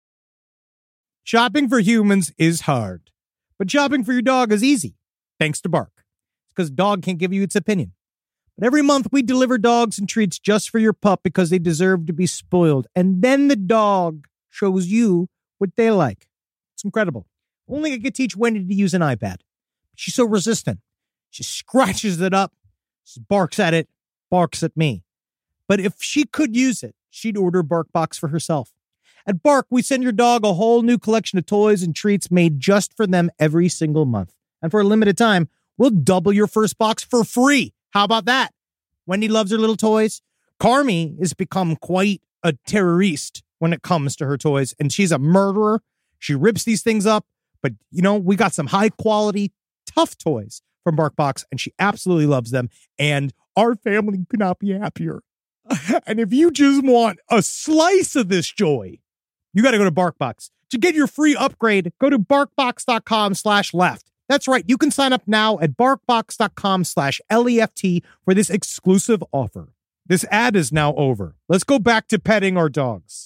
[SPEAKER 1] Shopping for humans is hard, but shopping for your dog is easy, thanks to Bark. It's because dog can't give you its opinion. But every month we deliver dogs and treats just for your pup because they deserve to be spoiled. And then the dog shows you what they like. It's incredible. Only I could teach Wendy to use an iPad. She's so resistant. She scratches it up, she barks at it, barks at me. But if she could use it, she'd order BarkBox for herself. At Bark, we send your dog a whole new collection of toys and treats made just for them every single month. And for a limited time, we'll double your first box for free. How about that? Wendy loves her little toys. Carmi has become quite a terrorist when it comes to her toys, and she's a murderer. She rips these things up, but, you know, we got some high-quality, tough toys from BarkBox, and she absolutely loves them, and our family could not be happier. And if you just want a slice of this joy, you got to go to BarkBox. To get your free upgrade, go to barkbox.com slash left. That's right. You can sign up now at barkbox.com slash left for this exclusive offer. This ad is now over. Let's go back to petting our dogs.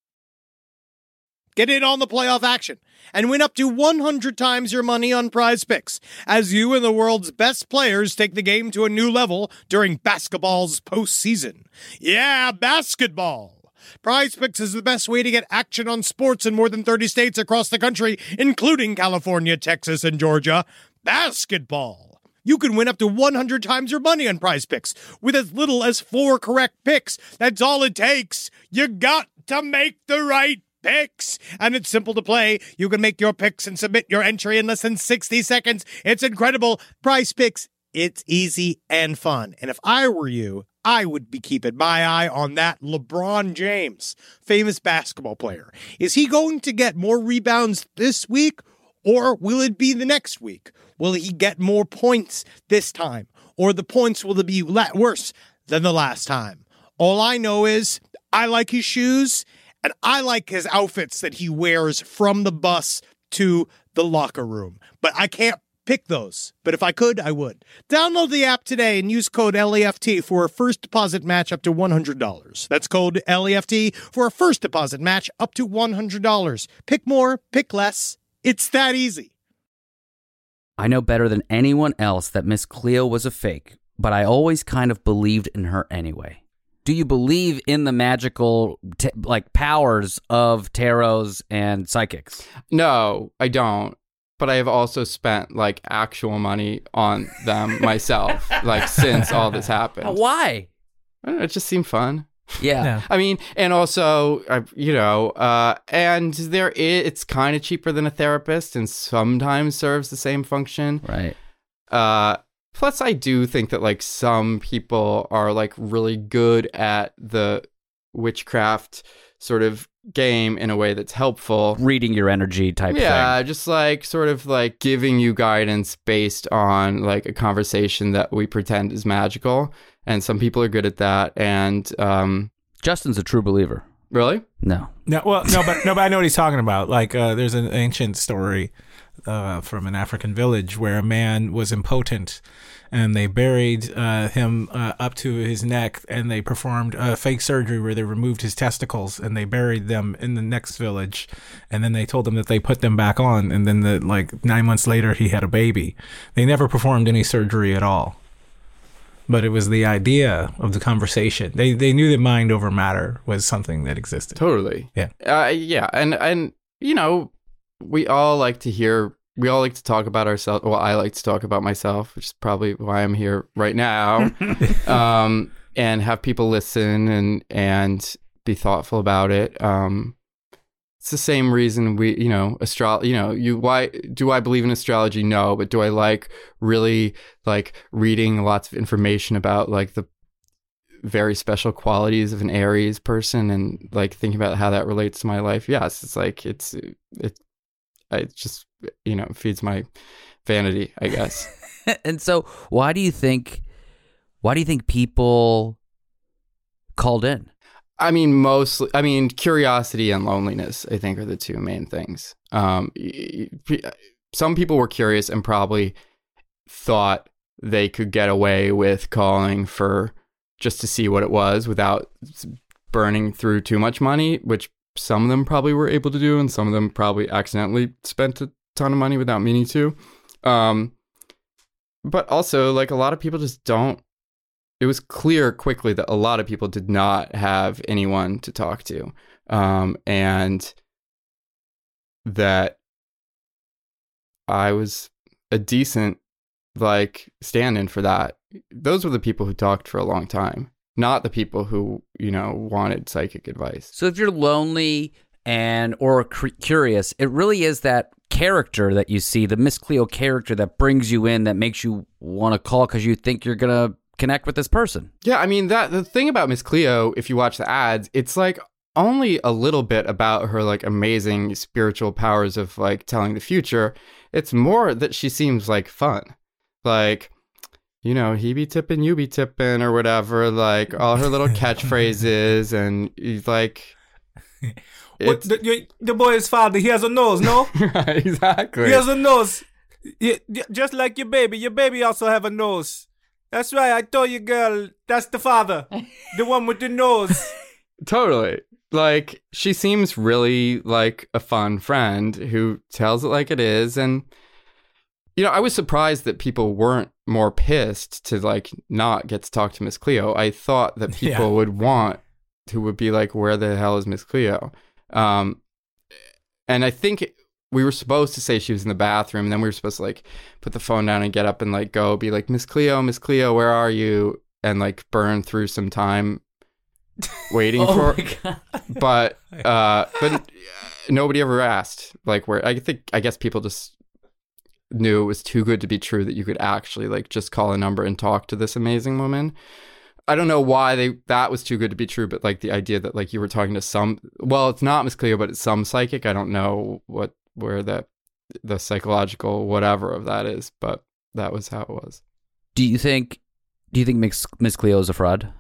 [SPEAKER 1] Get in on the playoff action and win up to one hundred times your money on Prize Picks as you and the world's best players take the game to a new level during basketball's postseason. Yeah, basketball. Prize Picks is the best way to get action on sports in more than thirty states across the country, including California, Texas, and Georgia. Basketball. You can win up to one hundred times your money on Prize Picks with as little as four correct picks. That's all it takes. You got to make the right picks. And it's simple to play. You can make your picks and submit your entry in less than sixty seconds. It's incredible. Prize Picks, it's easy and fun. And if I were you, I would be keeping my eye on that LeBron James, famous basketball player. Is he going to get more rebounds this week, Or will it be the next week? Will he get more points this time? Or the points will be la- worse than the last time? All I know is I like his shoes and I like his outfits that he wears from the bus to the locker room. But I can't pick those. But if I could, I would. Download the app today and use code L E F T for a first deposit match up to one hundred dollars. That's code L E F T for a first deposit match up to one hundred dollars. Pick more, pick less. It's that easy.
[SPEAKER 7] I know better than anyone else that Miss Cleo was a fake, but I always kind of believed in her anyway. Do you believe in the magical t- like powers of tarots and psychics?
[SPEAKER 6] No, I don't. But I have also spent like actual money on them myself, like since all this happened.
[SPEAKER 7] Why?
[SPEAKER 6] I don't know, it just seemed fun.
[SPEAKER 7] Yeah.
[SPEAKER 8] Yeah.
[SPEAKER 6] I mean, and also, uh, you know, uh, and there is, it's kind of cheaper than a therapist and sometimes serves the same function.
[SPEAKER 7] Right.
[SPEAKER 6] Uh, plus, I do think that like some people are like really good at the witchcraft sort of game in a way that's helpful.
[SPEAKER 7] Reading your energy type thing.
[SPEAKER 6] Yeah, just like sort of like giving you guidance based on like a conversation that we pretend is magical. And some people are good at that. And um,
[SPEAKER 7] Justin's a true believer.
[SPEAKER 6] Really?
[SPEAKER 7] No.
[SPEAKER 8] No, well, no, but no, but I know what he's talking about. Like, uh, there's an ancient story uh, from an African village where a man was impotent, and they buried uh, him uh, up to his neck, and they performed a fake surgery where they removed his testicles, and they buried them in the next village, and then they told him that they put them back on, and then the like nine months later he had a baby. They never performed any surgery at all. But it was the idea of the conversation. They they knew that mind over matter was something that existed.
[SPEAKER 6] Totally.
[SPEAKER 8] Yeah.
[SPEAKER 6] Uh, yeah. And, and, you know, we all like to hear, we all like to talk about ourselves. Well, I like to talk about myself, which is probably why I'm here right now. um, and have people listen and, and be thoughtful about it. Um, it's the same reason we, you know, astro, you know, you, why do I believe in astrology? No, but do I like really like reading lots of information about like the very special qualities of an Aries person and like thinking about how that relates to my life? Yes. It's like, it's, it, it just, you know, feeds my vanity, I guess.
[SPEAKER 7] And so why do you think, why do you think people called in?
[SPEAKER 6] I mean, mostly, I mean, curiosity and loneliness, I think, are the two main things. Um, some people were curious and probably thought they could get away with calling for just to see what it was without burning through too much money, which some of them probably were able to do, and some of them probably accidentally spent a ton of money without meaning to. Um, but also, like, a lot of people just don't. It was clear quickly that a lot of people did not have anyone to talk to. Um, and that I was a decent, like, stand-in for that. Those were the people who talked for a long time, not the people who, you know, wanted psychic advice.
[SPEAKER 7] So if you're lonely and or cu- curious, it really is that character that you see, the Miss Cleo character that brings you in, that makes you want to call because you think you're going to connect with this person.
[SPEAKER 6] Yeah, I mean, that the thing about Miss Cleo, if you watch the ads, it's like only a little bit about her like amazing spiritual powers of like telling the future. It's more that she seems like fun. Like, you know, he be tipping, you be tipping or whatever, like all her little catchphrases and like
[SPEAKER 8] what the, the boy's father, he has a nose, no?
[SPEAKER 6] Right, exactly.
[SPEAKER 8] He has a nose. He, just like your baby. Your baby also have a nose. That's right. I told you, girl, that's the father. The one with the nose.
[SPEAKER 6] Totally. Like, she seems really like a fun friend who tells it like it is. And, you know, I was surprised that people weren't more pissed to, like, not get to talk to Miss Cleo. I thought that people yeah. would want, who would be like, where the hell is Miss Cleo? Um, and I think... It, we were supposed to say she was in the bathroom, and then we were supposed to, like, put the phone down and get up and, like, go be like, Miss Cleo, Miss Cleo, where are you? And, like, burn through some time waiting
[SPEAKER 7] oh
[SPEAKER 6] for
[SPEAKER 7] my God.
[SPEAKER 6] But, uh, but nobody ever asked, like, where, I think, I guess people just knew it was too good to be true that you could actually, like, just call a number and talk to this amazing woman. I don't know why they that was too good to be true, but, like, the idea that, like, you were talking to some, well, it's not Miss Cleo, but it's some psychic. I don't know what, where that the psychological whatever of that is, but that was how it was.
[SPEAKER 7] Do you think do you think Miss, Miss Cleo is a fraud?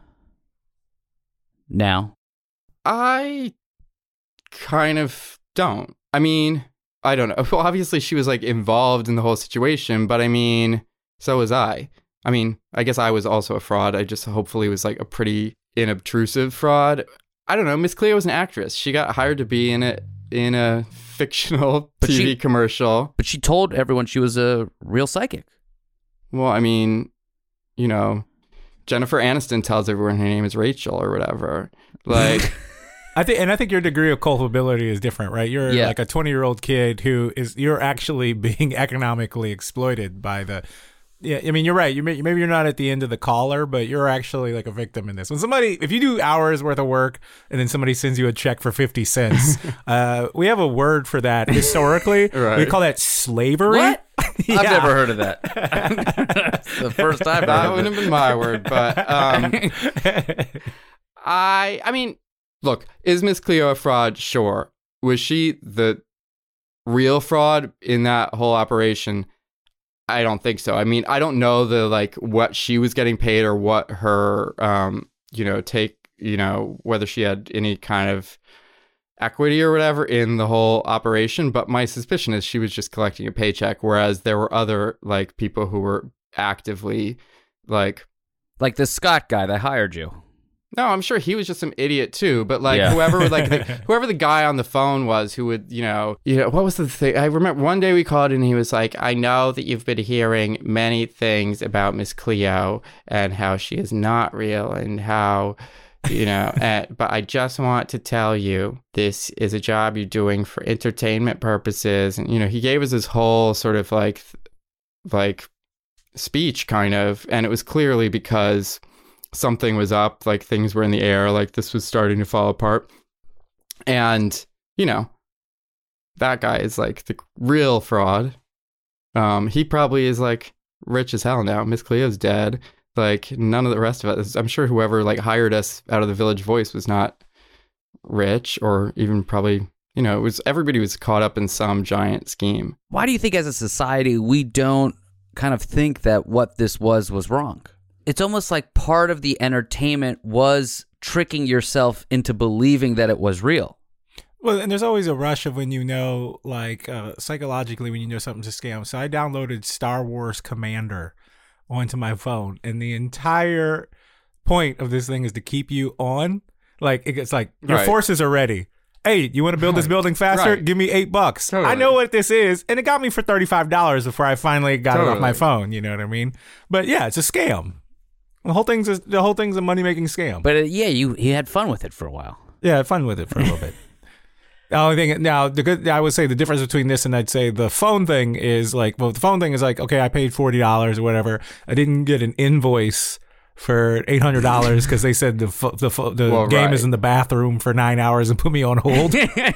[SPEAKER 7] Now?
[SPEAKER 6] I kind of don't. I mean, I don't know. Well, obviously she was like involved in the whole situation, but I mean, so was I. I mean, I guess I was also a fraud. I just hopefully was like a pretty inobtrusive fraud. I don't know. Miss Cleo was an actress. She got hired to be in a in a fictional
[SPEAKER 7] But
[SPEAKER 6] T V
[SPEAKER 7] she-
[SPEAKER 6] commercial.
[SPEAKER 7] But she told everyone she was a real psychic.
[SPEAKER 6] Well, I mean, you know, Jennifer Aniston tells everyone her name is Rachel or whatever. Like,
[SPEAKER 8] I think, and I think your degree of culpability is different, right? You're
[SPEAKER 7] Yeah.
[SPEAKER 8] like a twenty-year-old kid who is you're actually being economically exploited by the. Yeah, I mean, you're right. You may, maybe you're not at the end of the collar, but you're actually like a victim in this. When somebody, if you do hours worth of work and then somebody sends you a check for fifty cents, uh, we have a word for that historically.
[SPEAKER 6] Right.
[SPEAKER 8] We call that slavery.
[SPEAKER 7] What?
[SPEAKER 8] Yeah.
[SPEAKER 7] I've never heard of that. It's the first time.
[SPEAKER 6] that
[SPEAKER 7] I've
[SPEAKER 6] would
[SPEAKER 7] heard
[SPEAKER 6] have
[SPEAKER 7] of it.
[SPEAKER 6] been my word, but um, I, I mean, look, is Miss Cleo a fraud? Sure. Was she the real fraud in that whole operation? I don't think so. I mean, I don't know the like what she was getting paid or what her, um, you know, take, you know, whether she had any kind of equity or whatever in the whole operation. But my suspicion is she was just collecting a paycheck, whereas there were other like people who were actively like,
[SPEAKER 7] Like the Scott guy that hired you.
[SPEAKER 6] no, I'm sure he was just some idiot too. But like
[SPEAKER 7] Yeah.
[SPEAKER 6] whoever, like the, whoever the guy on the phone was, who would, you know, you know, what was the thing? I remember one day we called and he was like, "I know that you've been hearing many things about Miss Cleo and how she is not real and how, you know, and, but I just want to tell you, this is a job you're doing for entertainment purposes." And you know, he gave us this whole sort of like, th- like speech kind of, and it was clearly because something was up, like things were in the air, like this was starting to fall apart. And, you know, that guy is like the real fraud. Um, he probably is like rich as hell now. Miss Cleo's dead. Like none of the rest of us, I'm sure whoever like hired us out of the Village Voice was not rich or even probably, you know, it was everybody was caught up in some giant scheme.
[SPEAKER 7] Why do you think as a society we don't kind of think that what this was was wrong? It's almost like part of the entertainment was tricking yourself into believing that it was real.
[SPEAKER 8] Well, and there's always a rush of when you know, like uh, psychologically, when you know something's a scam. So I downloaded Star Wars Commander onto my phone, and the entire point of this thing is to keep you on. Like it's like your
[SPEAKER 6] Right.
[SPEAKER 8] forces are ready. Hey, you want to build this building faster?
[SPEAKER 6] Right.
[SPEAKER 8] Give me eight bucks.
[SPEAKER 6] Totally.
[SPEAKER 8] I know what this is, and it got me for thirty-five dollars before I finally got it off my
[SPEAKER 6] Totally.
[SPEAKER 8] phone. You know what I mean? But yeah, it's a scam. The whole thing's a, the whole thing's a money making scam.
[SPEAKER 7] But uh, yeah, you he had fun with it for a while.
[SPEAKER 8] Yeah, I had fun with it for a little bit. The only thing now, the good I would say the difference between this and I'd say the phone thing is like, well, the phone thing is like, okay, I paid forty dollars or whatever. I didn't get an invoice for eight hundred dollars because they said the pho- the pho- the
[SPEAKER 6] Well,
[SPEAKER 8] game
[SPEAKER 6] right.
[SPEAKER 8] is in the bathroom for nine hours and put me on hold.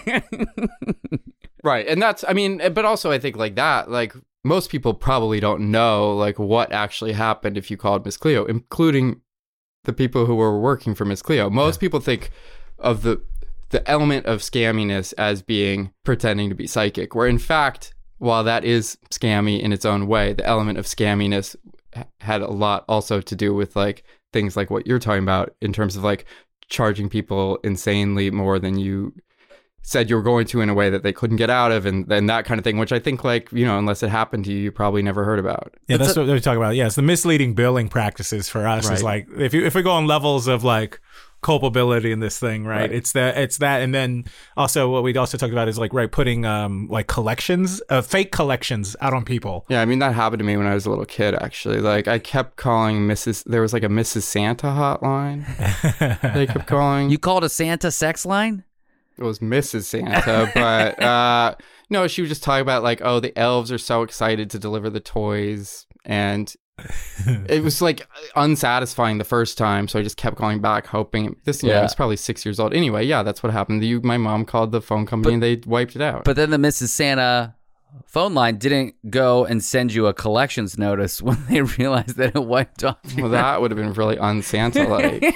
[SPEAKER 6] Right. And that's, I mean, but also I think like that, like most people probably don't know like what actually happened if you called Miss Cleo, including the people who were working for Miss Cleo. Most people think of the the element of scamminess as being pretending to be psychic, where in fact, while that is scammy in its own way, the element of scamminess h- had a lot also to do with like things like what you're talking about in terms of like charging people insanely more than you said you were going to in a way that they couldn't get out of, and then that kind of thing, which I think like, you know, unless it happened to you, you probably never heard about.
[SPEAKER 8] Yeah, that's what they're talking about. Yeah, it's the misleading billing practices for us. Is
[SPEAKER 6] Right.
[SPEAKER 8] like if you if we go on levels of like culpability in this thing, right?
[SPEAKER 6] Right.
[SPEAKER 8] It's that it's that, and then also what we also talked about is like right putting um like collections, uh, fake collections out on people.
[SPEAKER 6] Yeah, I mean, that happened to me when I was a little kid, actually. Like, I kept calling Missus There was like a Missus Santa hotline. They kept calling.
[SPEAKER 7] You called a Santa sex line?
[SPEAKER 6] It was Missus Santa, but uh, no, she would just talk about like, oh, the elves are so excited to deliver the toys, and it was like unsatisfying the first time, so I just kept calling back, hoping this. You know,
[SPEAKER 7] Yeah.
[SPEAKER 6] I was probably six years old. Anyway, yeah, that's what happened. You, my mom called the phone company, and they wiped it out.
[SPEAKER 7] But then the Missus Santa phone line didn't go and send you a collections notice when they realized that it wiped off.
[SPEAKER 6] Well, that would have been really un-Santa like.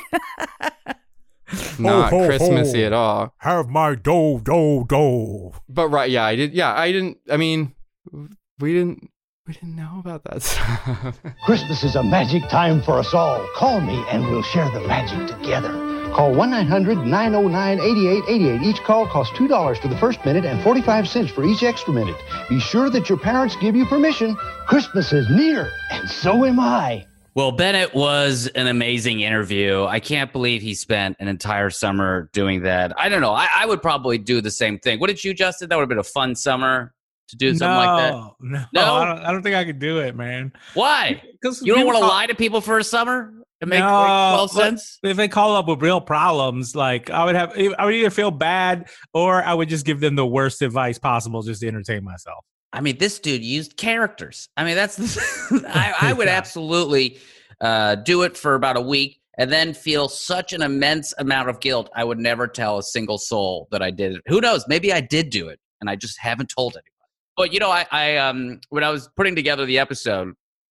[SPEAKER 6] Not
[SPEAKER 8] Ho, ho,
[SPEAKER 6] Christmassy
[SPEAKER 8] ho.
[SPEAKER 6] at all.
[SPEAKER 8] Have my dough, dough, dough.
[SPEAKER 6] But right, yeah, I did. Yeah, I didn't. I mean, we didn't we didn't know about that stuff.
[SPEAKER 13] Christmas is a magic time for us all. Call me and we'll share the magic together. Call one nine hundred nine oh nine eight eight eight eight. Each call costs two dollars for the first minute and forty-five cents for each extra minute. Be sure that your parents give you permission. Christmas is near, and so am I.
[SPEAKER 7] Well, Bennett was an amazing interview. I can't believe he spent an entire summer doing that. I don't know. I, I would probably do the same thing. What did you, Justin? That would have been a fun summer to do something
[SPEAKER 9] no,
[SPEAKER 7] like that.
[SPEAKER 9] No,
[SPEAKER 7] No?
[SPEAKER 9] I don't, I don't think I could do it, man.
[SPEAKER 7] Why?
[SPEAKER 9] Because
[SPEAKER 7] You don't want to
[SPEAKER 9] people-
[SPEAKER 7] lie to people for a summer? It makes
[SPEAKER 9] no,
[SPEAKER 7] like twelve
[SPEAKER 9] but
[SPEAKER 7] cents?
[SPEAKER 9] If they call up with real problems, like I would have, I would either feel bad or I would just give them the worst advice possible just to entertain myself.
[SPEAKER 7] I mean, this dude used characters. I mean, that's the, I, I would absolutely uh, do it for about a week and then feel such an immense amount of guilt. I would never tell a single soul that I did it. Who knows? Maybe I did do it and I just haven't told anybody. But you know, I, I um, when I was putting together the episode,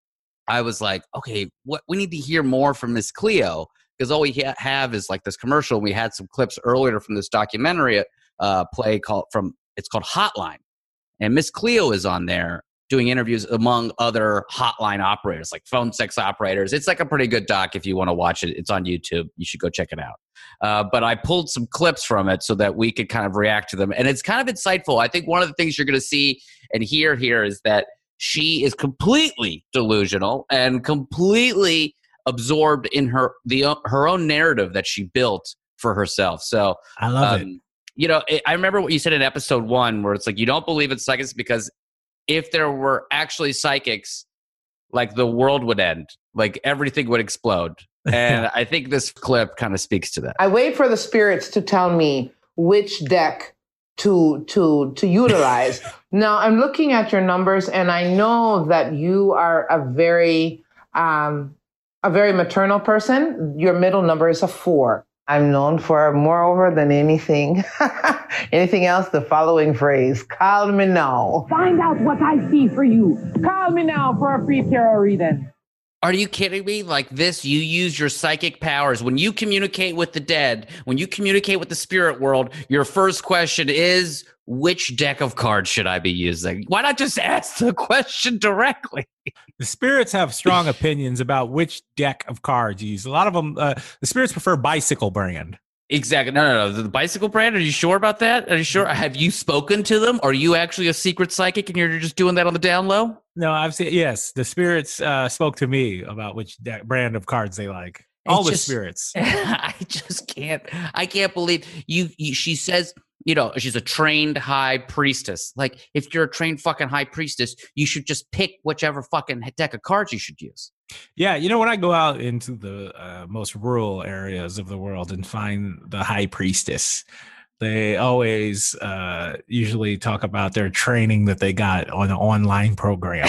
[SPEAKER 7] I was like, okay, what we need to hear more from Miss Cleo because all we ha- have is like this commercial. We had some clips earlier from this documentary uh, play called from it's called Hotline. And Miss Cleo is on there doing interviews among other hotline operators, like phone sex operators. It's like a pretty good doc if you want to watch it. It's on YouTube. You should go check it out. Uh, but I pulled some clips from it so that we could kind of react to them. And it's kind of insightful. I think one of the things you're going to see and hear here is that she is completely delusional and completely absorbed in her the her own narrative that she built for herself. So
[SPEAKER 9] I love
[SPEAKER 7] um,
[SPEAKER 9] it.
[SPEAKER 7] You know, I remember what you said in episode one, where it's like you don't believe in psychics because if there were actually psychics, like the world would end, like everything would explode. And I think this clip kind of speaks to that.
[SPEAKER 4] I wait for the spirits to tell me which deck to to to utilize. Now I'm looking at your numbers, and I know that you are a very um, a very maternal person. Your middle number is a four. I'm known for, moreover than anything, anything else, the following phrase: "Call me now."
[SPEAKER 5] Find out what I see for you. Call me now for a free tarot reading.
[SPEAKER 7] Are you kidding me? Like this, you use your psychic powers. When you communicate with the dead, when you communicate with the spirit world, your first question is, which deck of cards should I be using? Why not just ask the question directly?
[SPEAKER 9] The spirits have strong opinions about which deck of cards you use. A lot of them, uh, the spirits prefer bicycle brand.
[SPEAKER 7] Exactly. No, no, no. The bicycle brand, are you sure about that? Are you sure? Have you spoken to them? Are you actually a secret psychic and you're just doing that on the down low?
[SPEAKER 9] No, I've seen, yes, the spirits uh, spoke to me about which de- brand of cards they like. All
[SPEAKER 7] It's
[SPEAKER 9] the
[SPEAKER 7] just-
[SPEAKER 9] spirits.
[SPEAKER 7] I just can't. I can't believe you, you. She says, you know, she's a trained high priestess. Like, if you're a trained fucking high priestess, you should just pick whichever fucking deck of cards you should use.
[SPEAKER 9] Yeah, you know, when I go out into the uh, most rural areas of the world and find the high priestess, they always uh, usually talk about their training that they got on an online program.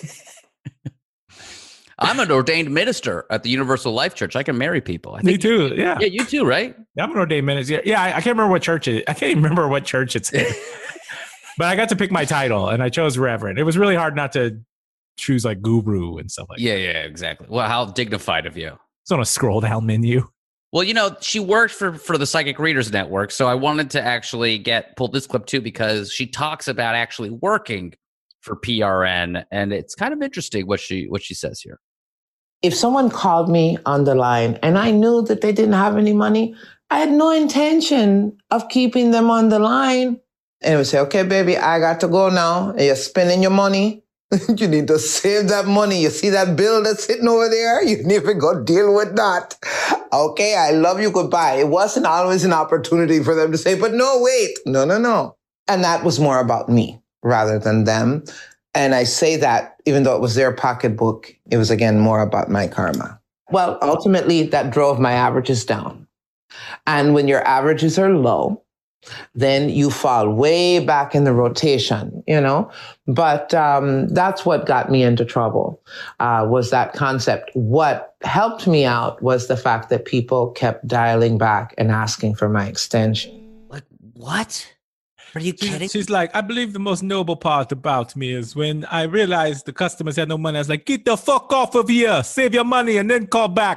[SPEAKER 7] I'm an ordained minister at the Universal Life Church. I can marry people. I
[SPEAKER 9] Me
[SPEAKER 7] think
[SPEAKER 9] too. Yeah.
[SPEAKER 7] Yeah, you too, right?
[SPEAKER 9] Yeah, I'm an ordained minister. Yeah, I, I can't remember what church it. I can't even remember what church it's in. But I got to pick my title, and I chose Reverend. It was really hard not to choose like Guru and stuff like
[SPEAKER 7] Yeah, yeah, exactly. Well, how dignified of you.
[SPEAKER 9] It's on a scroll down menu.
[SPEAKER 7] Well, you know, she worked for, for the Psychic Readers Network, so I wanted to actually get pull this clip too because she talks about actually working for P R N, and it's kind of interesting what she what she says here.
[SPEAKER 4] If someone called me on the line and I knew that they didn't have any money, I had no intention of keeping them on the line. And it would say, okay, baby, I got to go now. And you're spending your money. You need to save that money. You see that bill that's sitting over there? You need to go deal with that. Okay, I love you. Goodbye. It wasn't always an opportunity for them to say, but no, wait. No, no, no. And that was more about me rather than them. And I say that even though it was their pocketbook, it was, again, more about my karma. Well, ultimately, that drove my averages down. And when your averages are low, then you fall way back in the rotation, you know? But um, that's what got me into trouble, uh, was that concept. What helped me out was the fact that people kept dialing back and asking for my extension.
[SPEAKER 7] Like, what? Are you kidding?
[SPEAKER 9] She's like, I believe the most noble part about me is when I realized the customers had no money, I was like, get the fuck off of here, save your money, and then call back.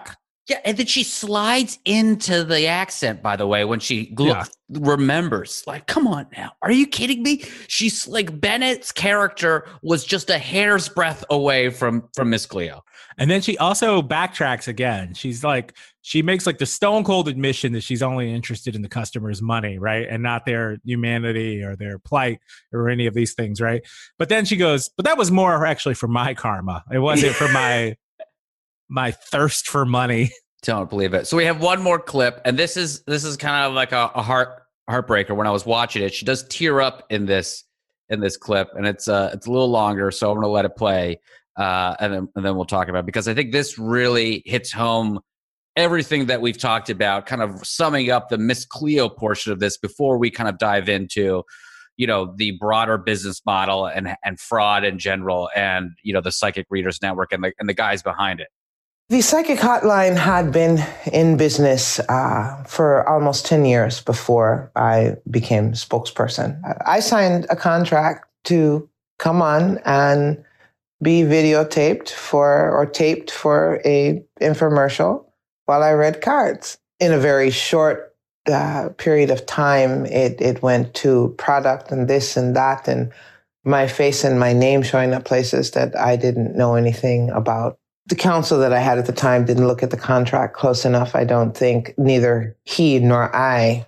[SPEAKER 7] Yeah, and then she slides into the accent, by the way, when she gl-
[SPEAKER 9] Yeah.
[SPEAKER 7] remembers. Like, come on now. Are you kidding me? She's like, Bennett's character was just a hair's breadth away from, from Miss Cleo.
[SPEAKER 9] And then she also backtracks again. She's like, she makes like the stone cold admission that she's only interested in the customer's money, right? And not their humanity or their plight or any of these things, right? But then she goes, but that was more actually for my karma. It wasn't for my my thirst for money.
[SPEAKER 7] Don't believe it. So we have one more clip, and this is this is kind of like a, a heart heartbreaker. When I was watching it, she does tear up in this in this clip, and it's uh it's a little longer, so I'm gonna let it play. Uh, and then and then we'll talk about it, because I think this really hits home everything that we've talked about, kind of summing up the Miss Cleo portion of this before we kind of dive into, you know, the broader business model and and fraud in general, and you know, the Psychic Readers Network and the and the guys behind it.
[SPEAKER 4] The Psychic Hotline had been in business uh, for almost ten years before I became spokesperson. I signed a contract to come on and be videotaped for or taped for a infomercial while I read cards. In a very short uh, period of time, it, it went to product and this and that, and my face and my name showing up places that I didn't know anything about. The counsel that I had at the time didn't look at the contract close enough. I don't think neither he nor I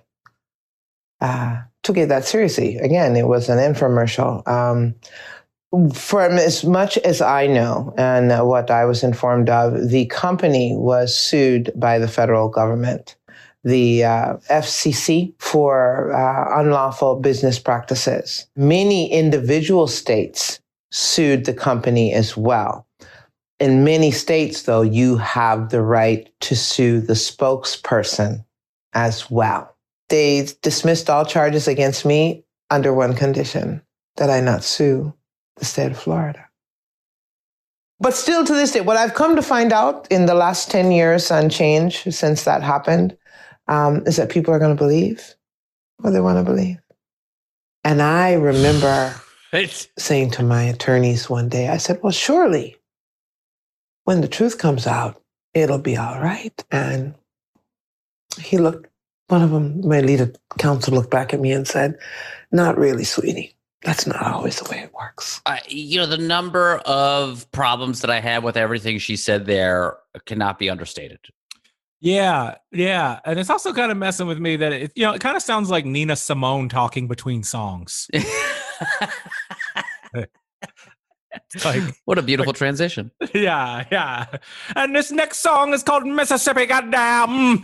[SPEAKER 4] uh, took it that seriously. Again, it was an infomercial. Um, From as much as I know and uh, what I was informed of, the company was sued by the federal government, the uh, F C C, for uh, unlawful business practices. Many individual states sued the company as well. In many states, though, you have the right to sue the spokesperson as well. They dismissed all charges against me under one condition, that I not sue the state of Florida. But still to this day, what I've come to find out in the last ten years and change since that happened um, is that people are going to believe what they want to believe. And I remember saying to my attorneys one day, I said, well, surely when the truth comes out, it'll be all right. And he looked, one of them, my lead counsel looked back at me and said, not really, sweetie. That's not always the way it works.
[SPEAKER 7] Uh, you know, the number of problems that I had with everything she said there cannot be understated.
[SPEAKER 9] Yeah, yeah. And it's also kind of messing with me that, it, you know, it kind of sounds like Nina Simone talking between songs.
[SPEAKER 7] Like, what a beautiful like, transition.
[SPEAKER 9] Yeah, yeah. And this next song is called Mississippi Goddamn.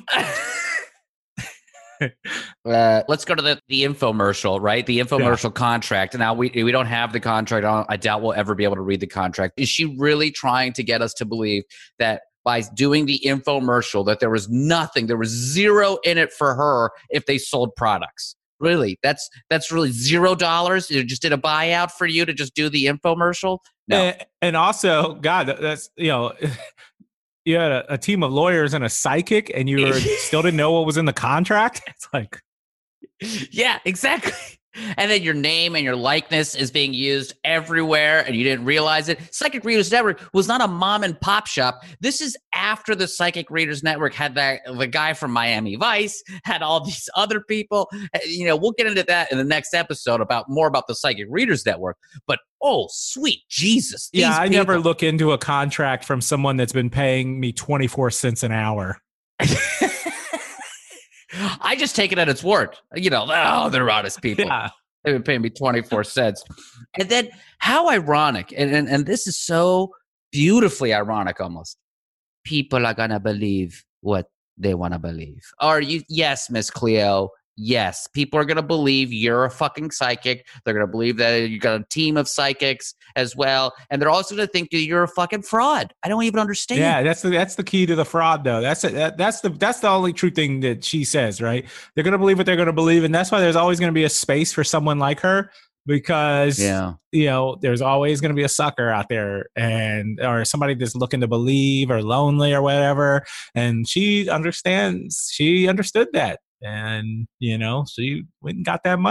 [SPEAKER 7] Uh, let's go to the, the infomercial, right? The infomercial yeah. contract. Now, we we don't have the contract. I, I doubt we'll ever be able to read the contract. Is she really trying to get us to believe that by doing the infomercial, that there was nothing, there was zero in it for her if they sold products? Really? That's that's really zero dollars? You just did a buyout for you to just do the infomercial? No.
[SPEAKER 9] And, and also, God, that's, you know... You had a, a team of lawyers and a psychic, and you were, still didn't know what was in the contract. It's like,
[SPEAKER 7] yeah, exactly. And then your name and your likeness is being used everywhere, and you didn't realize it. Psychic Readers Network was not a mom and pop shop. This is after the Psychic Readers Network had that the guy from Miami Vice, had all these other people. You know, we'll get into that in the next episode about more about the Psychic Readers Network. But oh, sweet Jesus!
[SPEAKER 9] Yeah, I
[SPEAKER 7] people-
[SPEAKER 9] never look into a contract from someone that's been paying me twenty-four cents an hour.
[SPEAKER 7] I just take it at its word. You know, oh, they're honest people.
[SPEAKER 9] Yeah.
[SPEAKER 7] They've been paying me twenty-four cents. And then how ironic, and, and, and this is so beautifully ironic almost. People are going to believe what they want to believe. Are you? Yes, Miss Cleo. Yes, people are going to believe you're a fucking psychic. They're going to believe that you got a team of psychics as well. And they're also going to think that you're a fucking fraud. I don't even understand.
[SPEAKER 9] Yeah, that's the that's the key to the fraud, though. That's a, that, that's the that's the only true thing that she says, right? They're going to believe what they're going to believe. And that's why there's always going to be a space for someone like her, because,
[SPEAKER 7] yeah.
[SPEAKER 9] you know, there's always going to be a sucker out there, and or somebody that's looking to believe or lonely or whatever. And she understands. She understood that. And, you know, she went and got that money.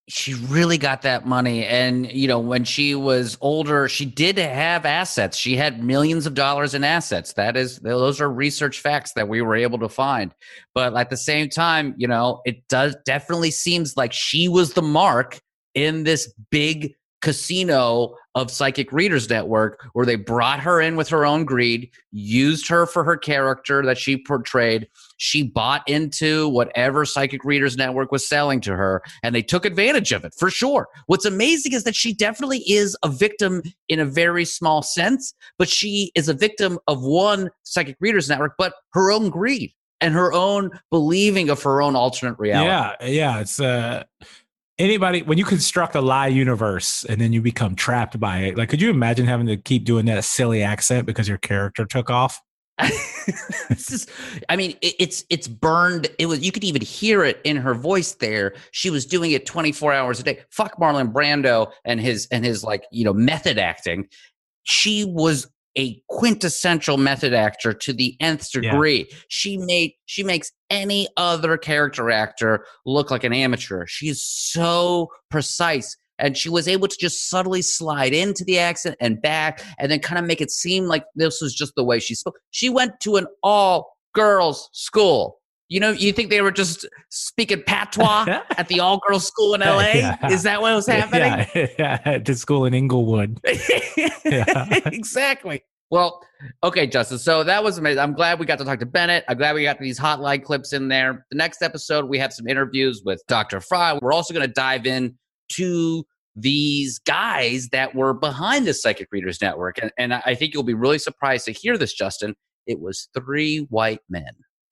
[SPEAKER 7] she really got that money. And, you know, when she was older, she did have assets. She had millions of dollars in assets. That is, those are research facts that we were able to find. But at the same time, you know, it does definitely seems like she was the mark in this big casino of Psychic Readers Network, where they brought her in with her own greed, used her for her character that she portrayed. She bought into whatever Psychic Readers Network was selling to her, and they took advantage of it for sure. What's amazing is that she definitely is a victim in a very small sense, but she is a victim of one Psychic Readers Network, but her own greed and her own believing of her own alternate reality.
[SPEAKER 9] Yeah, yeah. It's uh anybody, when you construct a lie universe and then you become trapped by it, like, could you imagine having to keep doing that silly accent because your character took off?
[SPEAKER 7] This is, I mean, it, it's it's burned. It was, you could even hear it in her voice there. She was doing it twenty-four hours a day. Fuck Marlon Brando and his and his like, you know, method acting. She was a quintessential method actor to the nth degree. Yeah. She made she makes any other character actor look like an amateur. She's so precise. And she was able to just subtly slide into the accent and back and then kind of make it seem like this was just the way she spoke. She went to an all-girls school. You know, you think they were just speaking patois at the all-girls school in L A? Yeah. Is that what was happening?
[SPEAKER 9] Yeah, yeah, at the school in Inglewood.
[SPEAKER 7] Yeah. Exactly. Well, okay, Justin. So that was amazing. I'm glad we got to talk to Bennett. I'm glad we got these hotline clips in there. The next episode, we have some interviews with Doctor Fry. We're also going to dive in to these guys that were behind the Psychic Readers Network. And, and I think you'll be really surprised to hear this, Justin. It was three white men.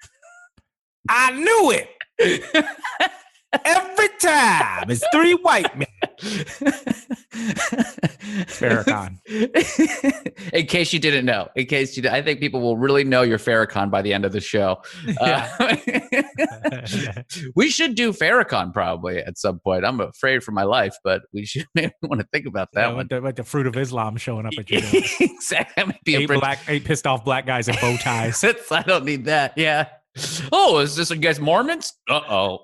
[SPEAKER 9] I knew it. Every time. It's three white men. Farrakhan.
[SPEAKER 7] In case you didn't know, in case you did, I think people will really know you're Farrakhan by the end of the show. Yeah. Uh, we should do Farrakhan probably at some point. I'm afraid for my life, but we should maybe want to think about that
[SPEAKER 9] yeah,
[SPEAKER 7] one.
[SPEAKER 9] With the, with the fruit of Islam showing up at your door.
[SPEAKER 7] Exactly. That might be
[SPEAKER 9] eight,
[SPEAKER 7] a bridge.
[SPEAKER 9] black, eight pissed off black guys in bow ties.
[SPEAKER 7] I don't need that. Yeah. Oh, is this you guys Mormons? Uh-oh.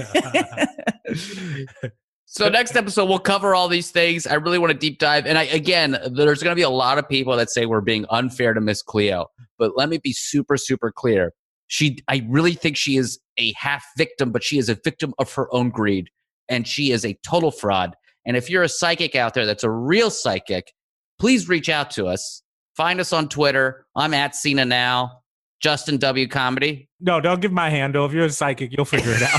[SPEAKER 7] So next episode, we'll cover all these things. I really want to deep dive. And I, again, there's going to be a lot of people that say we're being unfair to Miss Cleo. But let me be super, super clear. She, I really think she is a half victim, but she is a victim of her own greed. And she is a total fraud. And if you're a psychic out there that's a real psychic, please reach out to us. Find us on Twitter. I'm at Cena Now. Justin W. Comedy.
[SPEAKER 9] No, don't give my handle. If you're a psychic, you'll figure it out.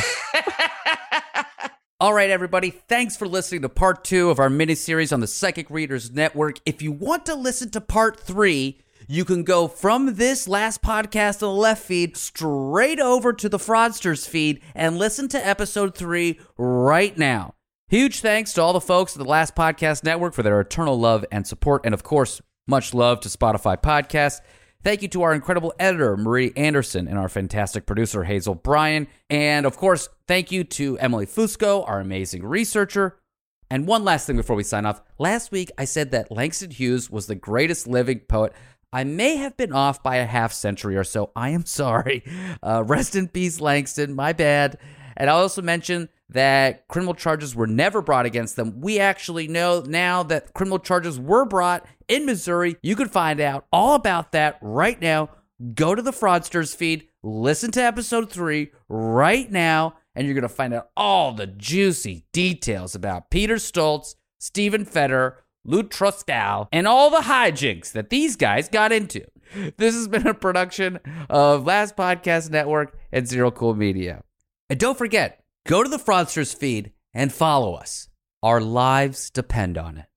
[SPEAKER 12] All right, everybody. Thanks for listening to part two of our mini-series on the Psychic Readers Network. If you want to listen to part three, you can go from this last podcast on the left feed straight over to the Fraudsters feed and listen to episode three right now. Huge thanks to all the folks at the Last Podcast Network for their eternal love and support. And, of course, much love to Spotify Podcasts. Thank you to our incredible editor, Marie Anderson, and our fantastic producer, Hazel Bryan. And, of course, thank you to Emily Fusco, our amazing researcher. And one last thing before we sign off. Last week, I said that Langston Hughes was the greatest living poet. I may have been off by a half century or so. I am sorry. Uh, rest in peace, Langston. My bad. And I also mentioned that criminal charges were never brought against them. We actually know now that criminal charges were brought in Missouri. You can find out all about that right now. Go to the Fraudsters feed, listen to episode three right now, and you're going to find out all the juicy details about Peter Stoltz, Stephen Federer, Lou Truscal, and all the hijinks that these guys got into. This has been a production of Last Podcast Network and Zero Cool Media. And don't forget, go to the Fraudsters feed and follow us. Our lives depend on it.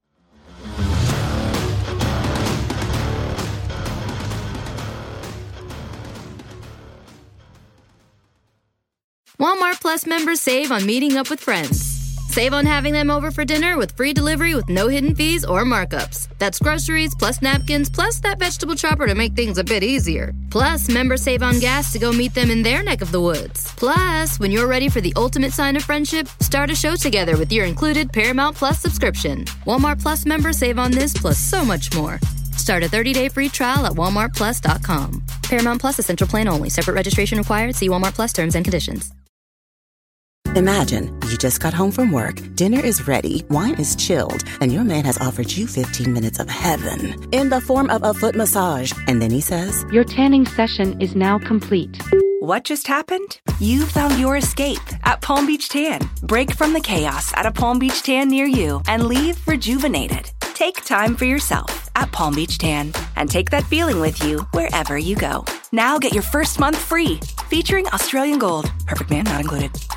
[SPEAKER 14] Walmart Plus members save on meeting up with friends. Save on having them over for dinner with free delivery with no hidden fees or markups. That's groceries, plus napkins, plus that vegetable chopper to make things a bit easier. Plus, members save on gas to go meet them in their neck of the woods. Plus, when you're ready for the ultimate sign of friendship, start a show together with your included Paramount Plus subscription. Walmart Plus members save on this plus so much more. Start a thirty-day free trial at walmart plus dot com. Paramount Plus Essential Plan only. Separate registration required. See Walmart Plus terms and conditions.
[SPEAKER 15] Imagine, you just got home from work, dinner is ready, wine is chilled, and your man has offered you fifteen minutes of heaven in the form of a foot massage. And then he says,
[SPEAKER 16] "Your tanning session is now complete."
[SPEAKER 17] What just happened? You found your escape at Palm Beach Tan. Break from the chaos at a Palm Beach Tan near you and leave rejuvenated. Take time for yourself at Palm Beach Tan and take that feeling with you wherever you go. Now get your first month free, featuring Australian Gold. Perfect Man not included.